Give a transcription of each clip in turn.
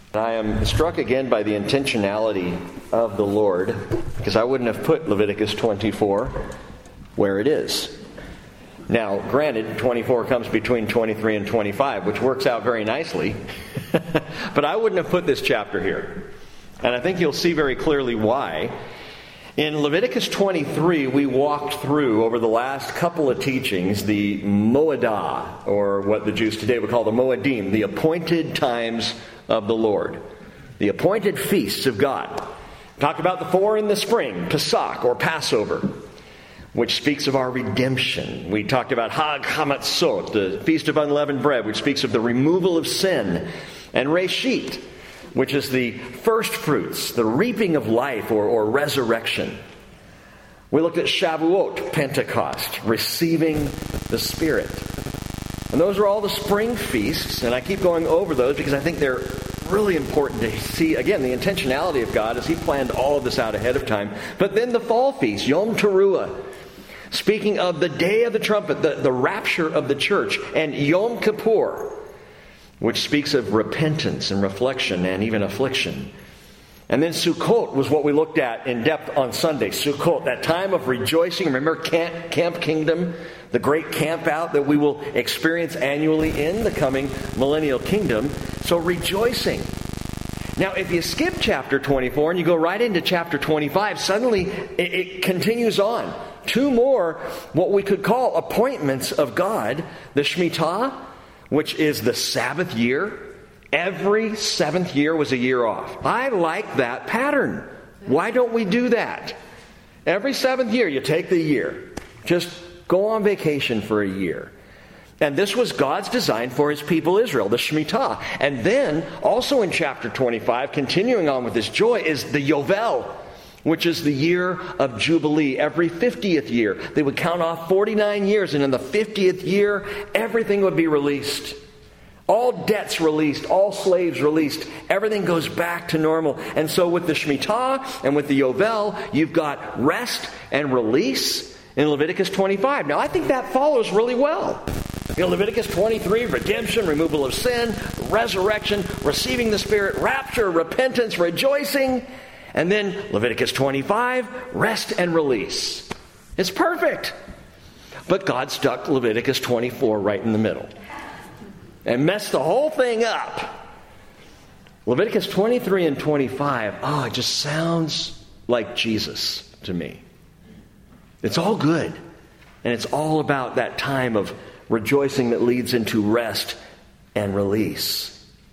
I am struck again by the intentionality of the Lord, because I wouldn't have put Leviticus 24 where it is. Now, granted, 24 comes between 23 and 25, which works out very nicely, but I wouldn't have put this chapter here. And I think you'll see very clearly why. In Leviticus 23, we walked through, over the last couple of teachings, the Moedah, or what the Jews today would call the Moedim, the appointed times of the Lord, the appointed feasts of God. Talked about the 4 in the spring, Pesach, or Passover, which speaks of our redemption. We talked about Hag Hamatzot, the Feast of Unleavened Bread, which speaks of the removal of sin, and Reshit, which is the first fruits, the reaping of life or resurrection. We looked at Shavuot, Pentecost, receiving the Spirit. And those are all the spring feasts, and I keep going over those because I think they're really important to see, again, the intentionality of God as He planned all of this out ahead of time. But then the fall feast, Yom Teruah, speaking of the day of the trumpet, the rapture of the church, and Yom Kippur, which speaks of repentance and reflection and even affliction. And then Sukkot was what we looked at in depth on Sunday. Sukkot, that time of rejoicing. Remember Camp Kingdom, the great camp out that we will experience annually in the coming millennial kingdom. So rejoicing. Now, if you skip chapter 24 and you go right into chapter 25, suddenly it continues on. 2 more, what we could call appointments of God. The Shemitah, which is the Sabbath year. Every 7th year was a year off. I like that pattern. Why don't we do that? Every 7th year, you take the year. Just go on vacation for a year. And this was God's design for His people Israel, the Shemitah. And then, also in chapter 25, continuing on with this joy, is the Yovel, which is the year of Jubilee. Every 50th year, they would count off 49 years, and in the 50th year, everything would be released. All debts released, all slaves released. Everything goes back to normal. And so with the Shemitah and with the Yovel, you've got rest and release in Leviticus 25. Now, I think that follows really well. Leviticus 23, redemption, removal of sin, resurrection, receiving the Spirit, rapture, repentance, rejoicing. And then Leviticus 25, rest and release. It's perfect. But God stuck Leviticus 24 right in the middle and messed the whole thing up. Leviticus 23 and 25, it just sounds like Jesus to me. It's all good. And it's all about that time of rejoicing that leads into rest and release.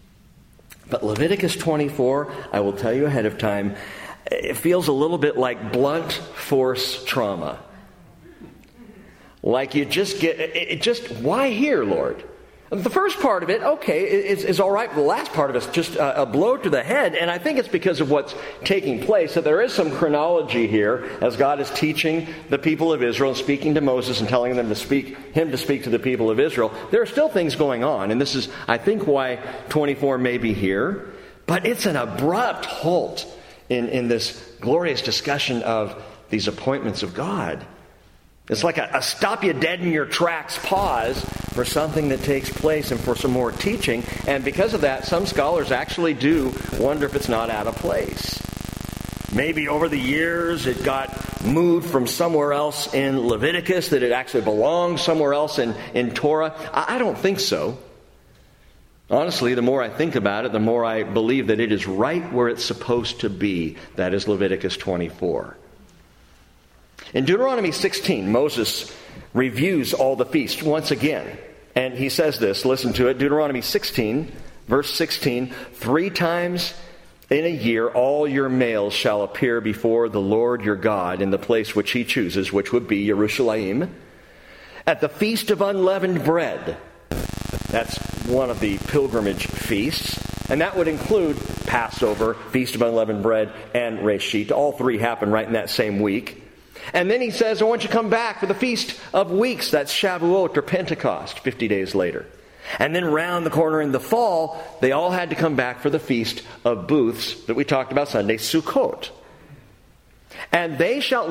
But Leviticus 24, I will tell you ahead of time, it feels a little bit like blunt force trauma. Like you just get, why here, Lord? The first part of it, okay, is all right. The last part of it is just a blow to the head. And I think it's because of what's taking place. So there is some chronology here as God is teaching the people of Israel and speaking to Moses and telling them to speak to the people of Israel. There are still things going on. And this is, I think, why 24 may be here. But it's an abrupt halt in this glorious discussion of these appointments of God. It's like a stop you dead in your tracks pause for something that takes place and for some more teaching. And because of that, some scholars actually do wonder if it's not out of place. Maybe over the years it got moved from somewhere else in Leviticus, that it actually belonged somewhere else in Torah. I don't think so. Honestly, the more I think about it, the more I believe that it is right where it's supposed to be. That is Leviticus 24. In Deuteronomy 16, Moses reviews all the feasts once again. And he says this, listen to it, Deuteronomy 16, verse 16, 3 times in a year all your males shall appear before the Lord your God in the place which He chooses, which would be Jerusalem, at the Feast of Unleavened Bread. That's one of the pilgrimage feasts. And that would include Passover, Feast of Unleavened Bread, and Reshit. All 3 happen right in that same week. And then he says, I want you to come back for the Feast of Weeks. That's Shavuot or Pentecost, 50 days later. And then round the corner in the fall, they all had to come back for the Feast of Booths that we talked about Sunday, Sukkot. And they shall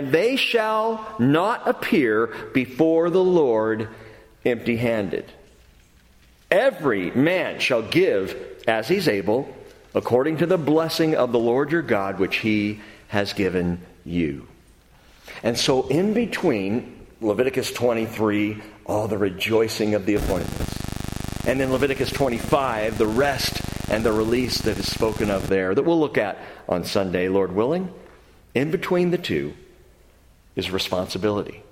not appear before the Lord empty-handed. Every man shall give as he's able according to the blessing of the Lord your God, which he has given you. And so in between Leviticus 23, all the rejoicing of the appointments, and then Leviticus 25, the rest and the release that is spoken of there, that we'll look at on Sunday, Lord willing, in between the two is responsibility.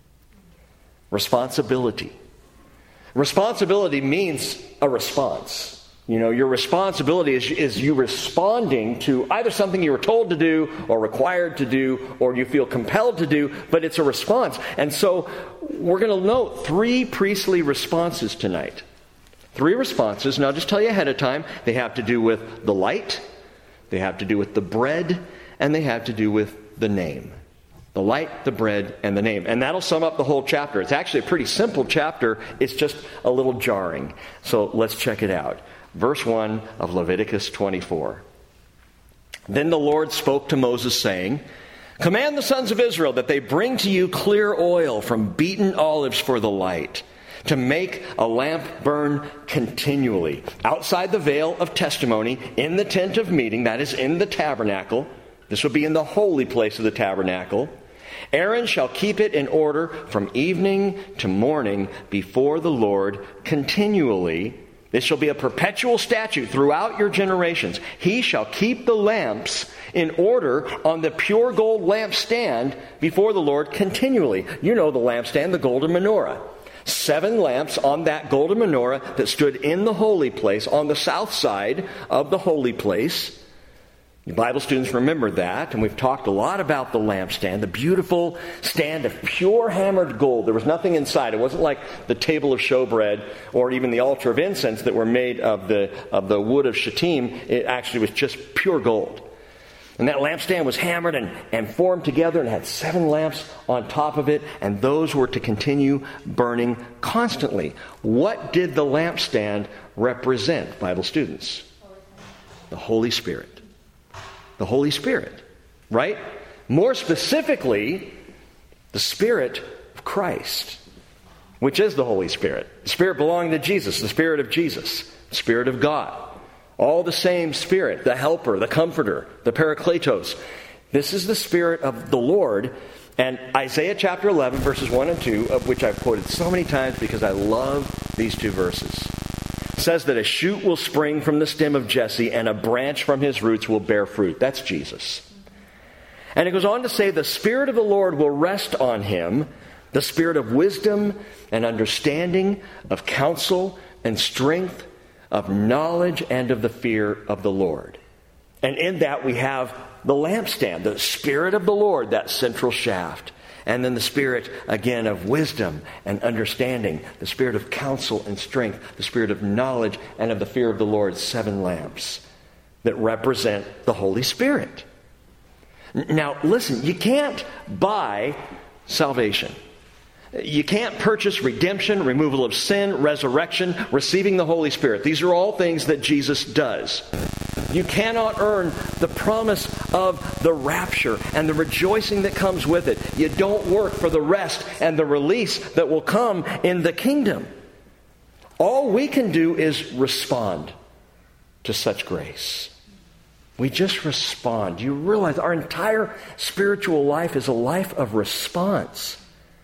Responsibility. Responsibility means a response. You know, your responsibility is you responding to either something you were told to do or required to do or you feel compelled to do, but it's a response. And so we're going to note 3 priestly responses tonight. 3 responses, and I'll just tell you ahead of time, they have to do with the light, they have to do with the bread, and they have to do with the name. The light, the bread, and the name. And that'll sum up the whole chapter. It's actually a pretty simple chapter. It's just a little jarring. So let's check it out. Verse 1 of Leviticus 24. Then the Lord spoke to Moses, saying, "Command the sons of Israel that they bring to you clear oil from beaten olives for the light, to make a lamp burn continually outside the veil of testimony in the tent of meeting," that is in the tabernacle. This will be in the holy place of the tabernacle. "Aaron shall keep it in order from evening to morning before the Lord continually. This shall be a perpetual statute throughout your generations. He shall keep the lamps in order on the pure gold lampstand before the Lord continually." You know the lampstand, the golden menorah. 7 lamps on that golden menorah that stood in the holy place on the south side of the holy place. The Bible students remember that, and we've talked a lot about the lampstand, the beautiful stand of pure hammered gold. There was nothing inside. It wasn't like the table of showbread or even the altar of incense that were made of the wood of shittim. It actually was just pure gold. And that lampstand was hammered and formed together and had 7 lamps on top of it, and those were to continue burning constantly. What did the lampstand represent, Bible students? The Holy Spirit. The Holy Spirit, right? More specifically, the Spirit of Christ, which is the Holy Spirit. The Spirit belonging to Jesus, the Spirit of Jesus, the Spirit of God. All the same Spirit, the Helper, the Comforter, the Parakletos. This is the Spirit of the Lord. And Isaiah chapter 11, verses 1 and 2, of which I've quoted so many times because I love these 2 verses, says that a shoot will spring from the stem of Jesse and a branch from his roots will bear fruit. That's Jesus. And it goes on to say the Spirit of the Lord will rest on him, the Spirit of wisdom and understanding, of counsel and strength, of knowledge and of the fear of the Lord. And in that we have the lampstand, the Spirit of the Lord, that central shaft. And then the Spirit, again, of wisdom and understanding, the Spirit of counsel and strength, the Spirit of knowledge and of the fear of the Lord, 7 lamps that represent the Holy Spirit. Now, listen, you can't buy salvation. You can't purchase redemption, removal of sin, resurrection, receiving the Holy Spirit. These are all things that Jesus does. You cannot earn the promise of the rapture and the rejoicing that comes with it. You don't work for the rest and the release that will come in the kingdom. All we can do is respond to such grace. We just respond. You realize our entire spiritual life is a life of response.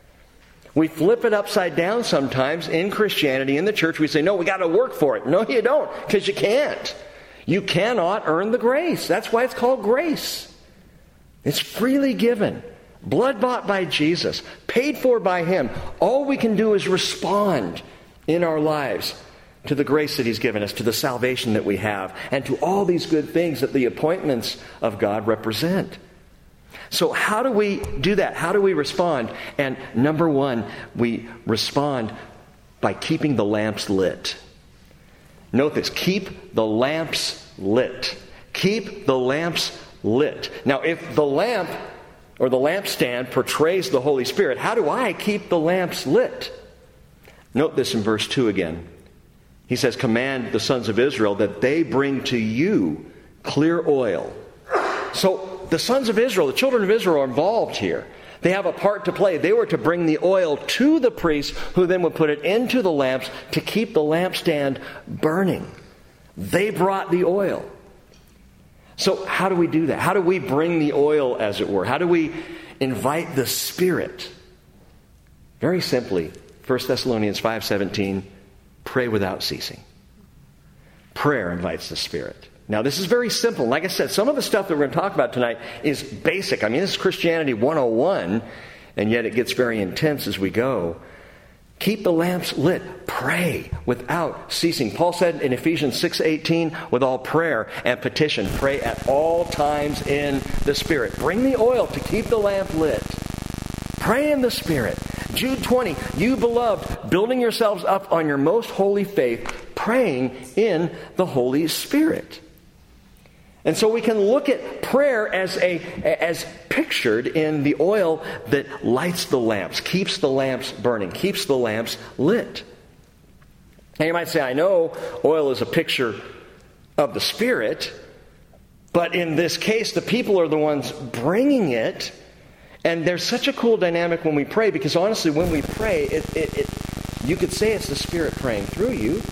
We flip it upside down sometimes in Christianity, in the church. We say, no, we got to work for it. No, you don't, because you can't. You cannot earn the grace. That's why it's called grace. It's freely given, blood-bought by Jesus, paid for by him. All we can do is respond in our lives to the grace that he's given us, to the salvation that we have, and to all these good things that the appointments of God represent. So how do we do that? How do we respond? And number 1, we respond by keeping the lamps lit. Note this, keep the lamps lit. Keep the lamps lit. Now, if the lamp or the lampstand portrays the Holy Spirit, how do I keep the lamps lit? Note this in verse 2 again. He says, command the sons of Israel that they bring to you clear oil. So the sons of Israel, the children of Israel are involved here. They have a part to play. They were to bring the oil to the priest, who then would put it into the lamps to keep the lampstand burning. They brought the oil. So how do we do that? How do we bring the oil, as it were? How do we invite the Spirit? Very simply, 1 Thessalonians 5:17, pray without ceasing. Prayer invites the Spirit. Now, this is very simple. Like I said, some of the stuff that we're going to talk about tonight is basic. I mean, this is Christianity 101, and yet it gets very intense as we go. Keep the lamps lit. Pray without ceasing. Paul said in Ephesians 6:18, with all prayer and petition, pray at all times in the Spirit. Bring the oil to keep the lamp lit. Pray in the Spirit. Jude 20, you beloved, building yourselves up on your most holy faith, praying in the Holy Spirit. And so we can look at prayer as pictured in the oil that lights the lamps, keeps the lamps burning, keeps the lamps lit. Now you might say, I know oil is a picture of the Spirit, but in this case, the people are the ones bringing it. And there's such a cool dynamic when we pray, because honestly, when we pray, you could say it's the Spirit praying through you.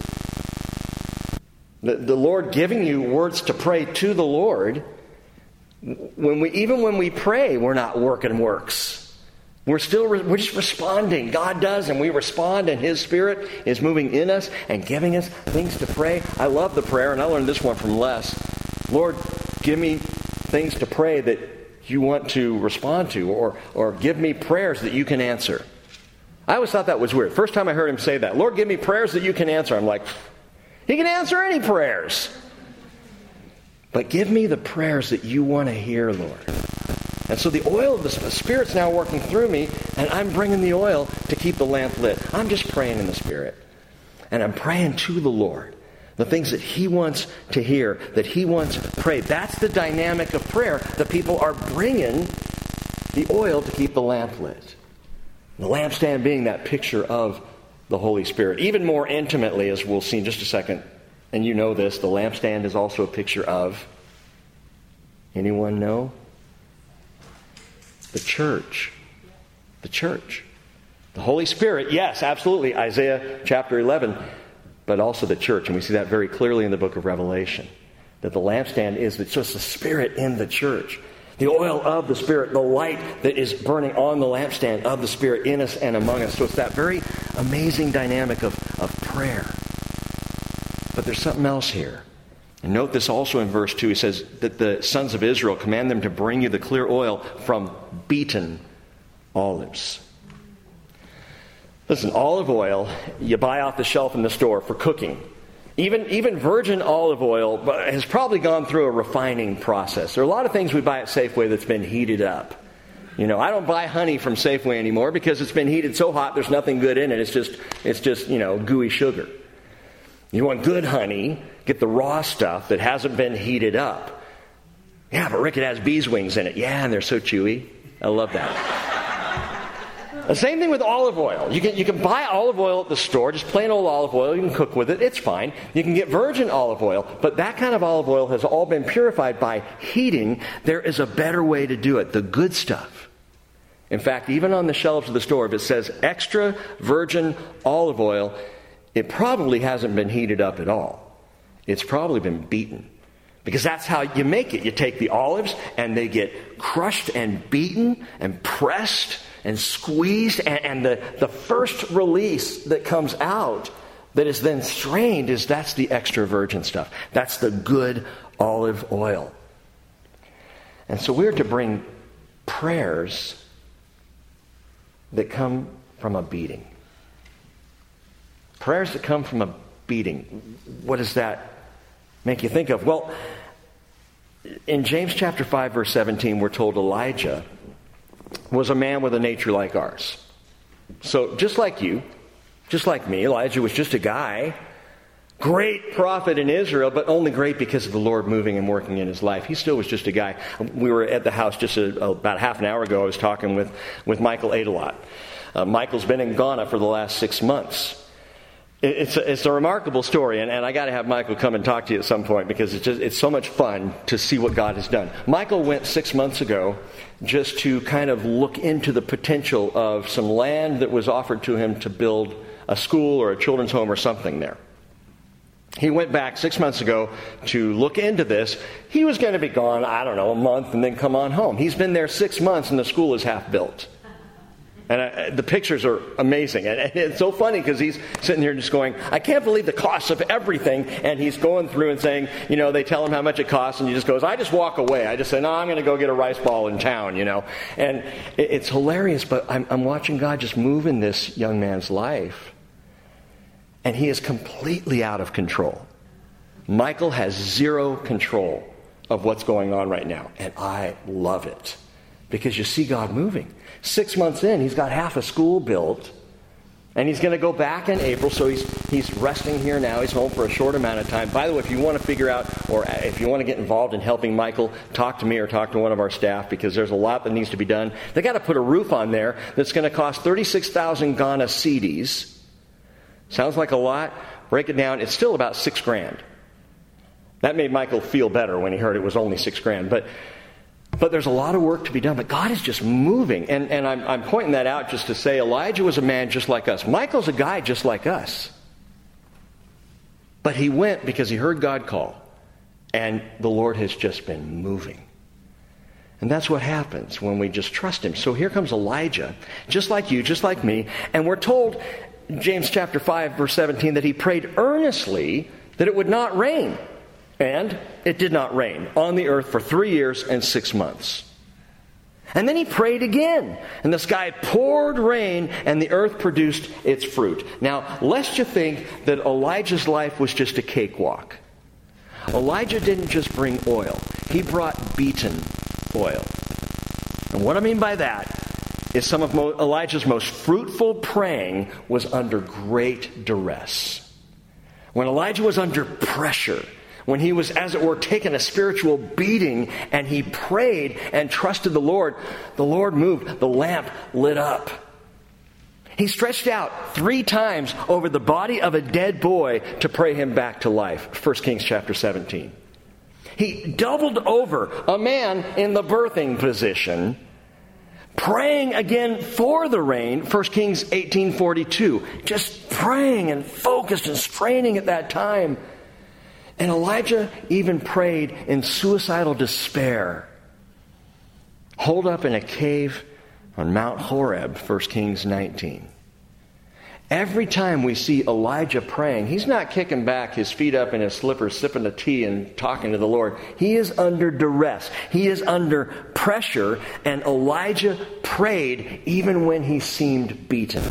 The Lord giving you words to pray to the Lord. Even when we pray, we're not working works. We're just responding. God does, and we respond, and His Spirit is moving in us and giving us things to pray. I love the prayer, and I learned this one from Les. Lord, give me things to pray that you want to respond to, or give me prayers that you can answer. I always thought that was weird. First time I heard him say that, Lord, give me prayers that you can answer. I'm like, He can answer any prayers. But give me the prayers that you want to hear, Lord. And so the oil of the Spirit's now working through me, and I'm bringing the oil to keep the lamp lit. I'm just praying in the Spirit. And I'm praying to the Lord. The things that He wants to hear, that He wants to pray. That's the dynamic of prayer. The people are bringing the oil to keep the lamp lit. The lampstand being that picture of the Holy Spirit. Even more intimately, as we'll see in just a second, and you know this, the lampstand is also a picture of, anyone know? The church. The church. The Holy Spirit, yes, absolutely, Isaiah chapter 11, but also the church. And we see that very clearly in the book of Revelation, that the lampstand is just the Spirit in the church. The oil of the Spirit, the light that is burning on the lampstand of the Spirit in us and among us. So it's that very amazing dynamic of prayer. But there's something else here. And note this also in verse 2. He says that the sons of Israel command them to bring you the clear oil from beaten olives. Listen, olive oil you buy off the shelf in the store for cooking. Even virgin olive oil has probably gone through a refining process. There are a lot of things we buy at Safeway that's been heated up. You know, I don't buy honey from Safeway anymore because it's been heated so hot there's nothing good in it. It's just gooey sugar. You want good honey, get the raw stuff that hasn't been heated up. Yeah, but Rick, it has bees' wings in it. Yeah, and they're so chewy. I love that. The same thing with olive oil. You can buy olive oil at the store, just plain old olive oil. You can cook with it. It's fine. You can get virgin olive oil, but that kind of olive oil has all been purified by heating. There is a better way to do it, the good stuff. In fact, even on the shelves of the store, if it says extra virgin olive oil, it probably hasn't been heated up at all. It's probably been beaten. Because that's how you make it. You take the olives and they get crushed and beaten and pressed and squeezed, and the first release that comes out that is then strained that's the extra virgin stuff. That's the good olive oil. And so we're to bring prayers that come from a beating. Prayers that come from a beating. What does that make you think of? Well, in James chapter 5, verse 17, we're told Elijah was a man with a nature like ours. So just like you, just like me, Elijah was just a guy, great prophet in Israel, but only great because of the Lord moving and working in his life. He still was just a guy. We were at the house just about half an hour ago. I was talking with Michael Adelot. Michael's been in Ghana for the last 6 months. It's a remarkable story, and I got to have Michael come and talk to you at some point because it's so much fun to see what God has done. Michael went 6 months ago just to kind of look into the potential of some land that was offered to him to build a school or a children's home or something there. He went back 6 months ago to look into this. He was going to be gone, I don't know, a month and then come on home. He's been there 6 months and the school is half built. And the pictures are amazing. And it's so funny because he's sitting here just going, I can't believe the cost of everything. And he's going through and saying, they tell him how much it costs. And he just goes, I just walk away. I just say, no, I'm going to go get a rice ball in town, And it's hilarious, but I'm watching God just move in this young man's life. And he is completely out of control. Michael has zero control of what's going on right now. And I love it. Because you see God moving. 6 months in, he's got half a school built. And he's going to go back in April, so he's resting here now. He's home for a short amount of time. By the way, if you want to figure out, or if you want to get involved in helping Michael, talk to me or talk to one of our staff, because there's a lot that needs to be done. They got to put a roof on there that's going to cost 36,000 Ghana cedis. Sounds like a lot. Break it down. It's still about $6,000. That made Michael feel better when he heard it was only $6,000. But there's a lot of work to be done. But God is just moving. And I'm pointing that out just to say Elijah was a man just like us. Michael's a guy just like us. But he went because he heard God call. And the Lord has just been moving. And that's what happens when we just trust him. So here comes Elijah, just like you, just like me. And we're told, James chapter 5, verse 17, that he prayed earnestly that it would not rain. And it did not rain on the earth for 3 years and 6 months. And then he prayed again, and the sky poured rain, and the earth produced its fruit. Now, lest you think that Elijah's life was just a cakewalk. Elijah didn't just bring oil. He brought beaten oil. And what I mean by that is some of Elijah's most fruitful praying was under great duress. When Elijah was under pressure, when he was, as it were, taking a spiritual beating, and he prayed and trusted the Lord moved. The lamp lit up. He stretched out 3 times over the body of a dead boy to pray him back to life. 1 Kings chapter 17. He doubled over a man in the birthing position, praying again for the rain. 1 Kings 18:42. Just praying and focused and straining at that time. And Elijah even prayed in suicidal despair, holed up in a cave on Mount Horeb, 1 Kings 19. Every time we see Elijah praying, he's not kicking back, his feet up in his slippers, sipping a tea and talking to the Lord. He is under duress. He is under pressure, and Elijah prayed even when he seemed beaten.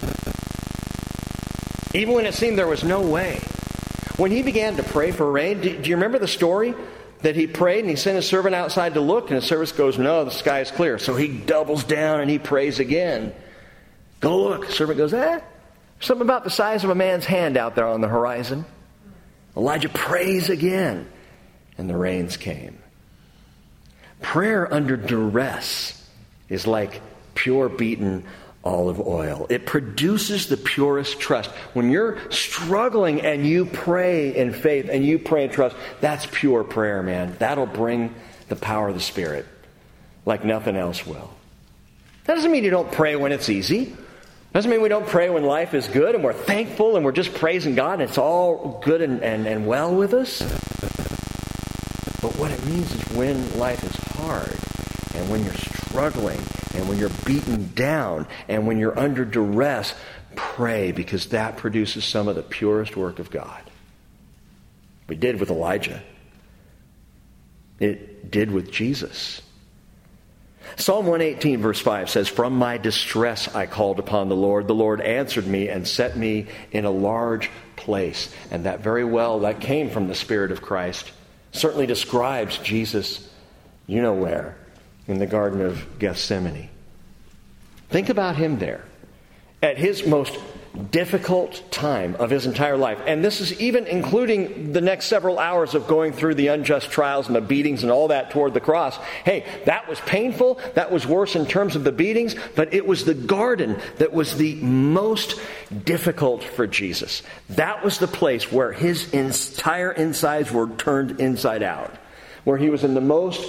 Even when it seemed there was no way. When he began to pray for rain, do you remember the story? That he prayed and he sent his servant outside to look, and his servant goes, no, the sky is clear. So he doubles down and he prays again. Go look. The servant goes, something about the size of a man's hand out there on the horizon. Elijah prays again, and the rains came. Prayer under duress is like pure beaten olive oil. It produces the purest trust. When you're struggling and you pray in faith and you pray in trust, that's pure prayer, man. That'll bring the power of the Spirit like nothing else will. That doesn't mean you don't pray when it's easy. Doesn't mean we don't pray when life is good and we're thankful and we're just praising God and it's all good and well with us. But what it means is when life is hard and when you're struggling and when you're beaten down and when you're under duress, pray, because that produces some of the purest work of God. We did with Elijah. It did with Jesus. Psalm 118 verse 5 says, from my distress I called upon the Lord. The Lord answered me and set me in a large place. And that that came from the Spirit of Christ. Certainly describes Jesus, you know where, in the Garden of Gethsemane. Think about him there at his most difficult time of his entire life. And this is even including the next several hours of going through the unjust trials and the beatings and all that toward the cross. Hey, that was painful. That was worse in terms of the beatings, but it was the garden that was the most difficult for Jesus. That was the place where his entire insides were turned inside out, where he was in the most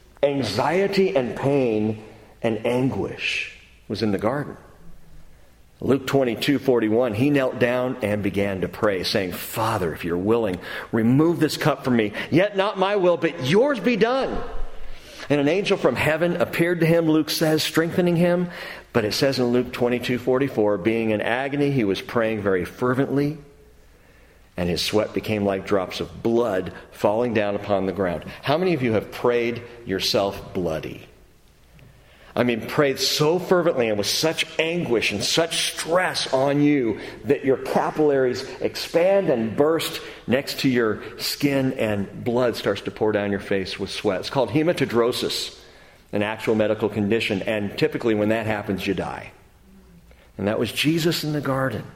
anxiety and pain and anguish, was in the garden. Luke 22:41, he knelt down and began to pray, saying, Father, if you're willing, remove this cup from me. Yet not my will, but yours be done. And an angel from heaven appeared to him, Luke says, strengthening him. But it says in Luke 22:44, being in agony, he was praying very fervently, and his sweat became like drops of blood falling down upon the ground. How many of you have prayed yourself bloody? I mean, prayed so fervently and with such anguish and such stress on you that your capillaries expand and burst next to your skin and blood starts to pour down your face with sweat. It's called hematidrosis, an actual medical condition. And typically when that happens, you die. And that was Jesus in the garden.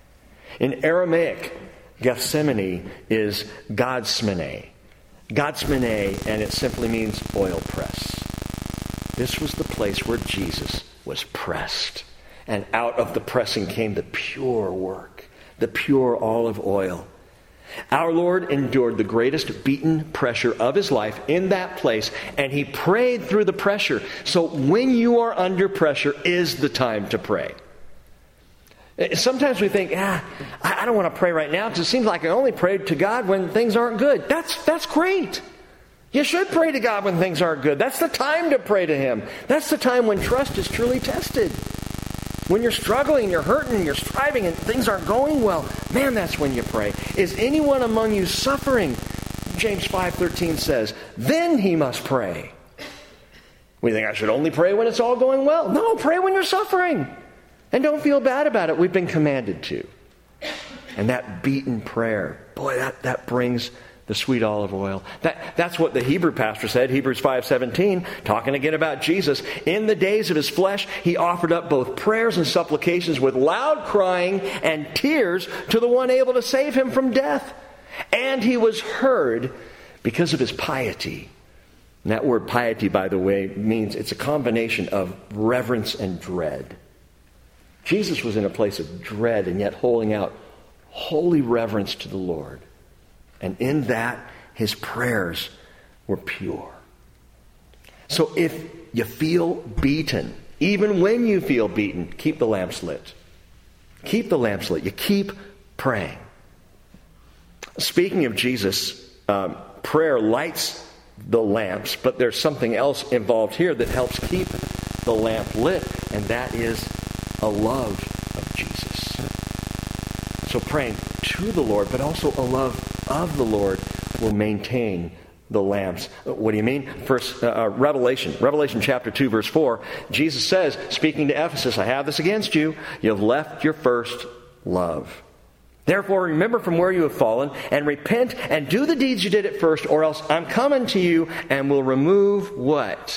In Aramaic, Gethsemane is Godsmene. Godsmene, and it simply means oil press. This was the place where Jesus was pressed. And out of the pressing came the pure work, the pure olive oil. Our Lord endured the greatest beaten pressure of his life in that place, and he prayed through the pressure. So when you are under pressure is the time to pray. Sometimes we think, I don't want to pray right now because it seems like I only pray to God when things aren't good. That's great. You should pray to God when things aren't good. That's the time to pray to him. That's the time when trust is truly tested. When you're struggling, you're hurting, you're striving, and things aren't going well, man, that's when you pray. Is anyone among you suffering? James 5:13 says, then he must pray. We think I should only pray when it's all going well. No, pray when you're suffering. And don't feel bad about it. We've been commanded to. And that beaten prayer, boy, that brings the sweet olive oil. That's what the Hebrew pastor said, Hebrews 5:17, talking again about Jesus. In the days of his flesh, he offered up both prayers and supplications with loud crying and tears to the one able to save him from death. And he was heard because of his piety. And that word piety, by the way, means it's a combination of reverence and dread. Jesus was in a place of dread and yet holding out holy reverence to the Lord. And in that, his prayers were pure. So if you feel beaten, even when you feel beaten, keep the lamps lit. Keep the lamps lit. You keep praying. Speaking of Jesus, prayer lights the lamps, but there's something else involved here that helps keep the lamp lit, and that is a love of Jesus. So praying to the Lord, but also a love of the Lord will maintain the lamps. What do you mean? First, Revelation chapter 2, verse 4, Jesus says, speaking to Ephesus, I have this against you. You have left your first love. Therefore, remember from where you have fallen, and repent, and do the deeds you did at first, or else I'm coming to you, and will remove what?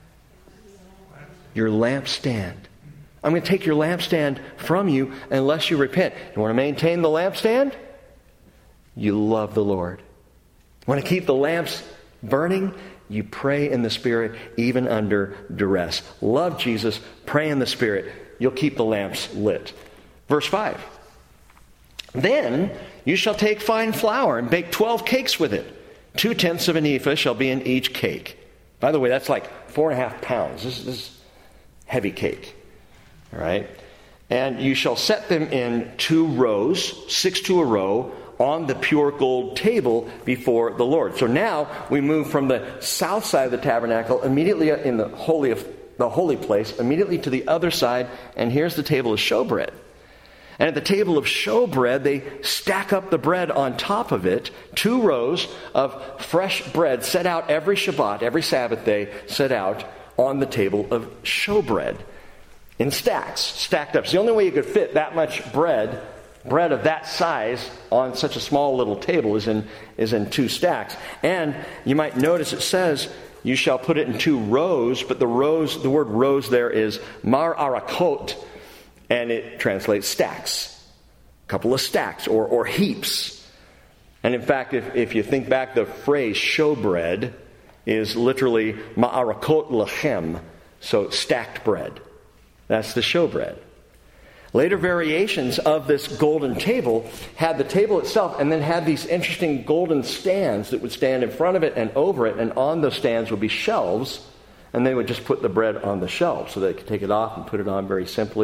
Your lampstand. I'm going to take your lampstand from you unless you repent. You want to maintain the lampstand? You love the Lord. Want to keep the lamps burning? You pray in the Spirit even under duress. Love Jesus, pray in the Spirit. You'll keep the lamps lit. Verse 5. Then you shall take fine flour and bake 12 cakes with it. 2/10 of an ephah shall be in each cake. By the way, that's like 4.5 pounds. This is heavy cake. All right? And you shall set them in 2 rows, 6 to a row, on the pure gold table before the Lord. So now we move from the south side of the tabernacle, immediately in the holy place, immediately to the other side, and here's the table of showbread. And at the table of showbread, they stack up the bread on top of it, 2 rows of fresh bread set out every Shabbat, every Sabbath day, set out on the table of showbread in stacks, stacked up. It's the only way you could fit that much bread of that size on such a small little table is in 2 stacks. And you might notice it says you shall put it in 2 rows, but the word rows there is mar arakot, and it translates stacks. A couple of stacks or heaps. And in fact, if you think back, the phrase showbread is literally ma'arakot lachem, so stacked bread. That's the showbread. Later variations of this golden table had the table itself and then had these interesting golden stands that would stand in front of it and over it, and on those stands would be shelves, and they would just put the bread on the shelves so they could take it off and put it on very simply.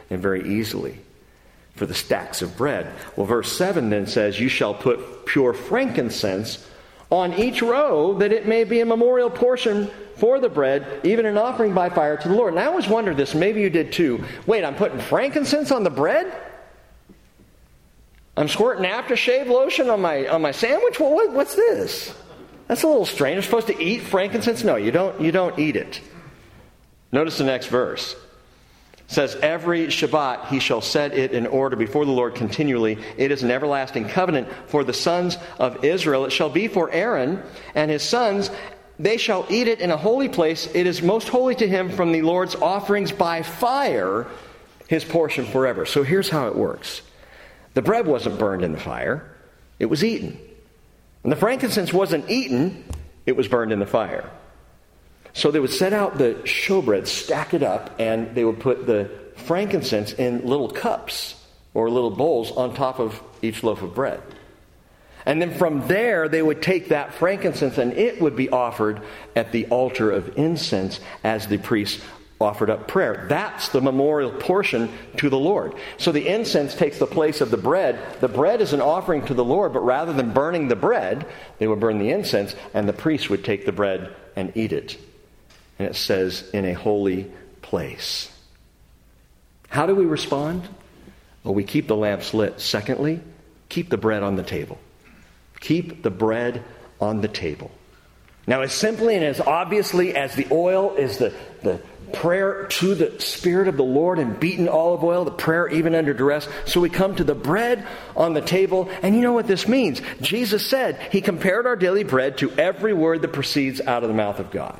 and very easily for the stacks of bread. Well, verse 7 then says, you shall put pure frankincense on each row, that it may be a memorial portion for the bread, even an offering by fire to the Lord. And I always wondered this, maybe you did too. Wait, I'm putting frankincense on the bread? I'm squirting aftershave lotion on my sandwich? What's this? That's a little strange. You're supposed to eat frankincense? No, you don't eat it. Notice the next verse. It says, every Shabbat he shall set it in order before the Lord continually. It is an everlasting covenant for the sons of Israel. It shall be for Aaron and his sons. They shall eat it in a holy place. It is most holy to him from the Lord's offerings by fire, his portion forever. So here's how it works. The bread wasn't burned in the fire. It was eaten. And the frankincense wasn't eaten. It was burned in the fire. So they would set out the showbread, stack it up, and they would put the frankincense in little cups or little bowls on top of each loaf of bread. And then from there, they would take that frankincense and it would be offered at the altar of incense as the priest offered up prayer. That's the memorial portion to the Lord. So the incense takes the place of the bread. The bread is an offering to the Lord, but rather than burning the bread, they would burn the incense, and the priest would take the bread and eat it. And it says, in a holy place. How do we respond? Well, we keep the lamps lit. Secondly, keep the bread on the table. Keep the bread on the table. Now, as simply and as obviously as the oil is the prayer to the Spirit of the Lord and beaten olive oil, the prayer even under duress, so we come to the bread on the table. And you know what this means? Jesus said he compared our daily bread to every word that proceeds out of the mouth of God.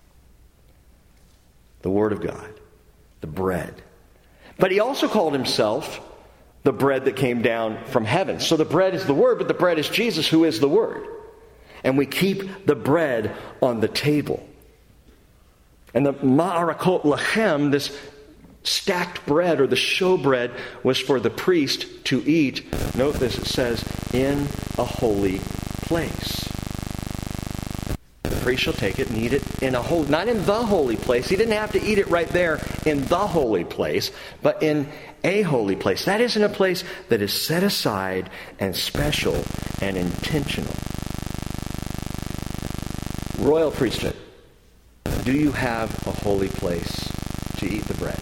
The Word of God. The bread. But he also called himself the bread that came down from heaven. So the bread is the Word, but the bread is Jesus, who is the Word. And we keep the bread on the table. And the ma'arakot lachem, this stacked bread or the showbread, was for the priest to eat. Note this, it says, in a holy place. The priest shall take it and eat it in a holy, not in the holy place. He didn't have to eat it right there in the holy place, but in a holy place. That is in a place that is set aside and special and intentional. Royal priesthood. Do you have a holy place to eat the bread?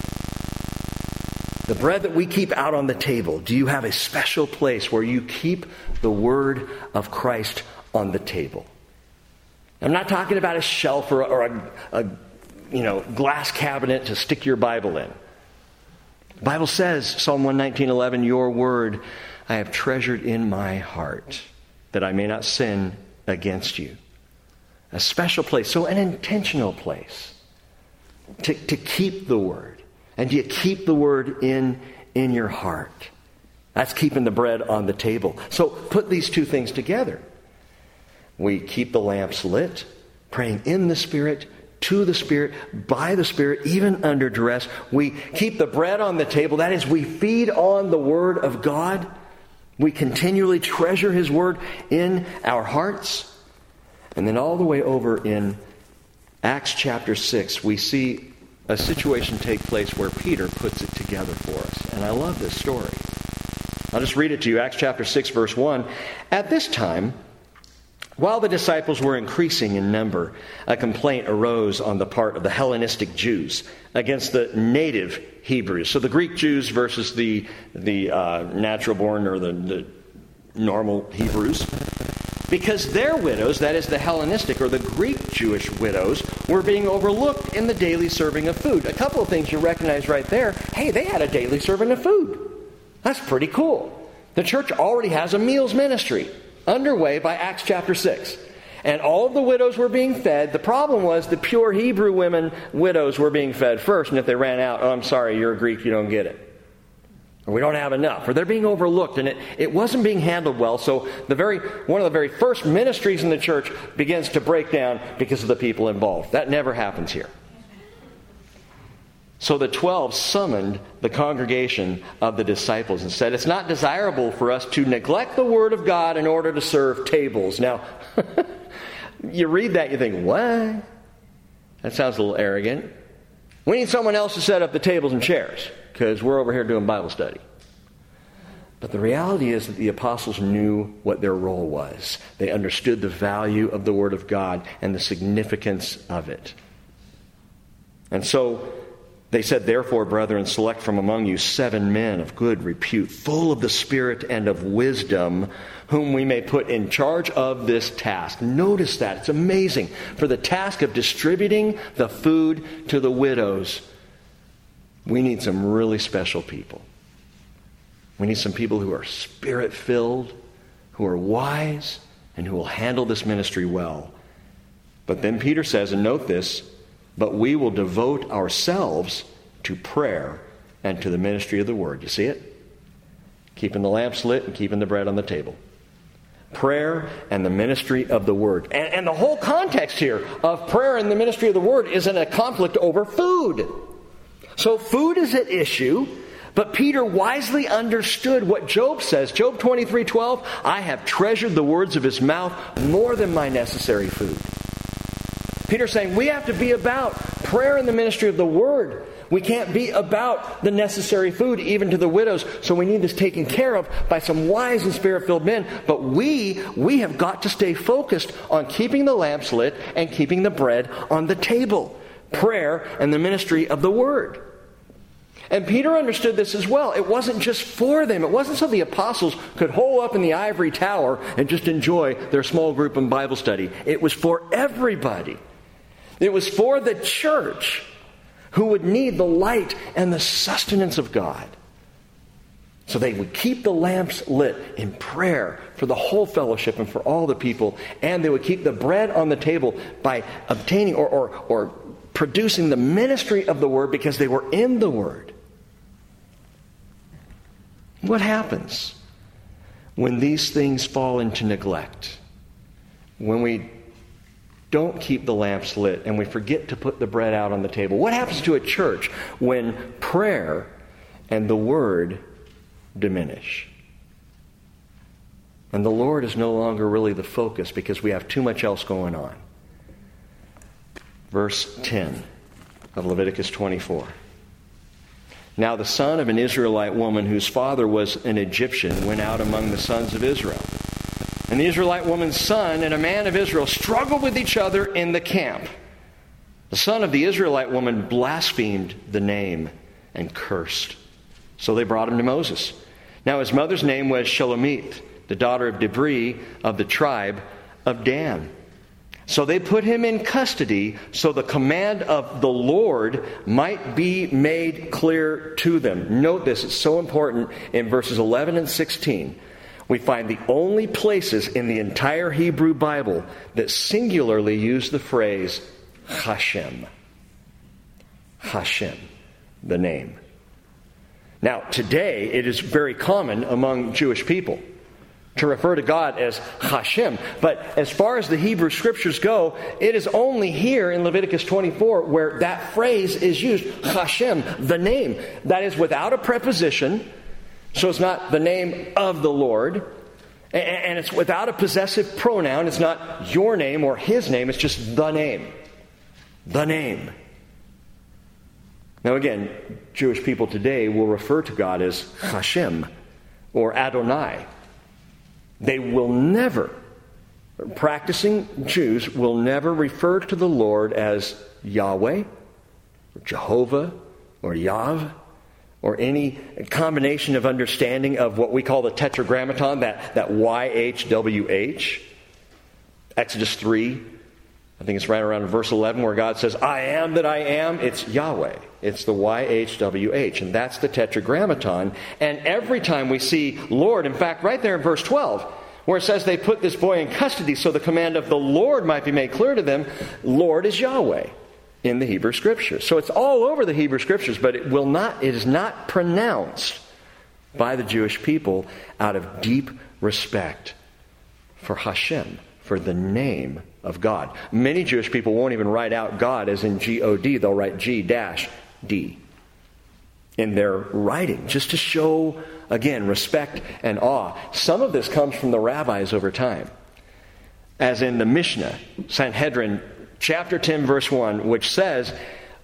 The bread that we keep out on the table, do you have a special place where you keep the Word of Christ on the table? I'm not talking about a shelf or a glass cabinet to stick your Bible in. The Bible says, Psalm 119:11, your word I have treasured in my heart, that I may not sin against you. A special place, so an intentional place to keep the Word. And do you keep the Word in your heart? That's keeping the bread on the table. So put these two things together. We keep the lamps lit, praying in the Spirit, to the Spirit, by the Spirit, even under duress. We keep the bread on the table. That is, we feed on the Word of God. We continually treasure His Word in our hearts. And then all the way over in Acts chapter 6, we see a situation take place where Peter puts it together for us. And I love this story. I'll just read it to you. Acts chapter 6, verse 1. At this time, while the disciples were increasing in number, a complaint arose on the part of the Hellenistic Jews against the native Hebrews. So the Greek Jews versus the natural born or the normal Hebrews. Because their widows, that is the Hellenistic or the Greek Jewish widows, were being overlooked in the daily serving of food. A couple of things you recognize right there. Hey, they had a daily serving of food. That's pretty cool. The church already has a meals ministry underway by Acts chapter 6. And all of the widows were being fed. The problem was the pure Hebrew widows were being fed first. And if they ran out, oh, I'm sorry, you're a Greek, you don't get it. Or we don't have enough. Or they're being overlooked. And it wasn't being handled well. So one of the very first ministries in the church begins to break down because of the people involved. That never happens here. So the 12 summoned the congregation of the disciples and said, it's not desirable for us to neglect the Word of God in order to serve tables. Now, you read that, you think, what? That sounds a little arrogant. We need someone else to set up the tables and chairs. because we're over here doing Bible study. But the reality is that the apostles knew what their role was. They understood the value of the Word of God and the significance of it. And so they said, therefore, brethren, select from among you 7 men of good repute, full of the Spirit and of wisdom, whom we may put in charge of this task. Notice that. It's amazing. For the task of distributing the food to the widows, we need some really special people. We need some people who are Spirit-filled, who are wise, and who will handle this ministry well. But then Peter says, and note this, but we will devote ourselves to prayer and to the ministry of the Word. You see it? Keeping the lamps lit and keeping the bread on the table. Prayer and the ministry of the Word. And the whole context here of prayer and the ministry of the Word is in a conflict over food. So food is at issue, but Peter wisely understood what Job says. Job 23:12, I have treasured the words of his mouth more than my necessary food. Peter's saying we have to be about prayer and the ministry of the Word. We can't be about the necessary food, even to the widows. So we need this taken care of by some wise and Spirit-filled men. But we have got to stay focused on keeping the lamps lit and keeping the bread on the table. Prayer and the ministry of the Word. And Peter understood this as well. It wasn't just for them. It wasn't so the apostles could hole up in the ivory tower and just enjoy their small group and Bible study. It was for everybody. It was for the church who would need the light and the sustenance of God. So they would keep the lamps lit in prayer for the whole fellowship and for all the people. And they would keep the bread on the table by obtaining or producing the ministry of the Word because they were in the Word. What happens when these things fall into neglect? When we don't keep the lamps lit and we forget to put the bread out on the table? What happens to a church when prayer and the Word diminish? And the Lord is no longer really the focus because we have too much else going on. Verse 10 of Leviticus 24. Now the son of an Israelite woman whose father was an Egyptian went out among the sons of Israel. And the Israelite woman's son and a man of Israel struggled with each other in the camp. The son of the Israelite woman blasphemed the name and cursed. So they brought him to Moses. Now his mother's name was Shelomith, the daughter of Dibri of the tribe of Dan. So they put him in custody so the command of the Lord might be made clear to them. Note this, it's so important. In verses 11 and 16, we find the only places in the entire Hebrew Bible that singularly use the phrase Hashem. Hashem, the name. Now, today it is very common among Jewish people to refer to God as Hashem. But as far as the Hebrew Scriptures go, it is only here in Leviticus 24 where that phrase is used. Hashem, the name. That is without a preposition. So it's not the name of the Lord. And it's without a possessive pronoun. It's not your name or his name. It's just the name. The name. Now again, Jewish people today will refer to God as Hashem or Adonai. They will never, practicing Jews will never refer to the Lord as Yahweh, or Jehovah, or Yav, or any combination of understanding of what we call the Tetragrammaton, that YHWH. Exodus 3, I think it's right around verse 11 where God says, I am that I am. It's Yahweh. It's the YHWH, and that's the Tetragrammaton. And every time we see Lord, in fact, right there in verse 12, where it says they put this boy in custody so the command of the Lord might be made clear to them, Lord is Yahweh in the Hebrew Scriptures. So it's all over the Hebrew Scriptures, but it is not pronounced by the Jewish people out of deep respect for Hashem, for the name of God. Many Jewish people won't even write out God as in G-O-D. They'll write G-D in their writing, just to show, again, respect and awe. Some of this comes from the rabbis over time. As in the Mishnah, Sanhedrin, chapter 10, verse 1, which says,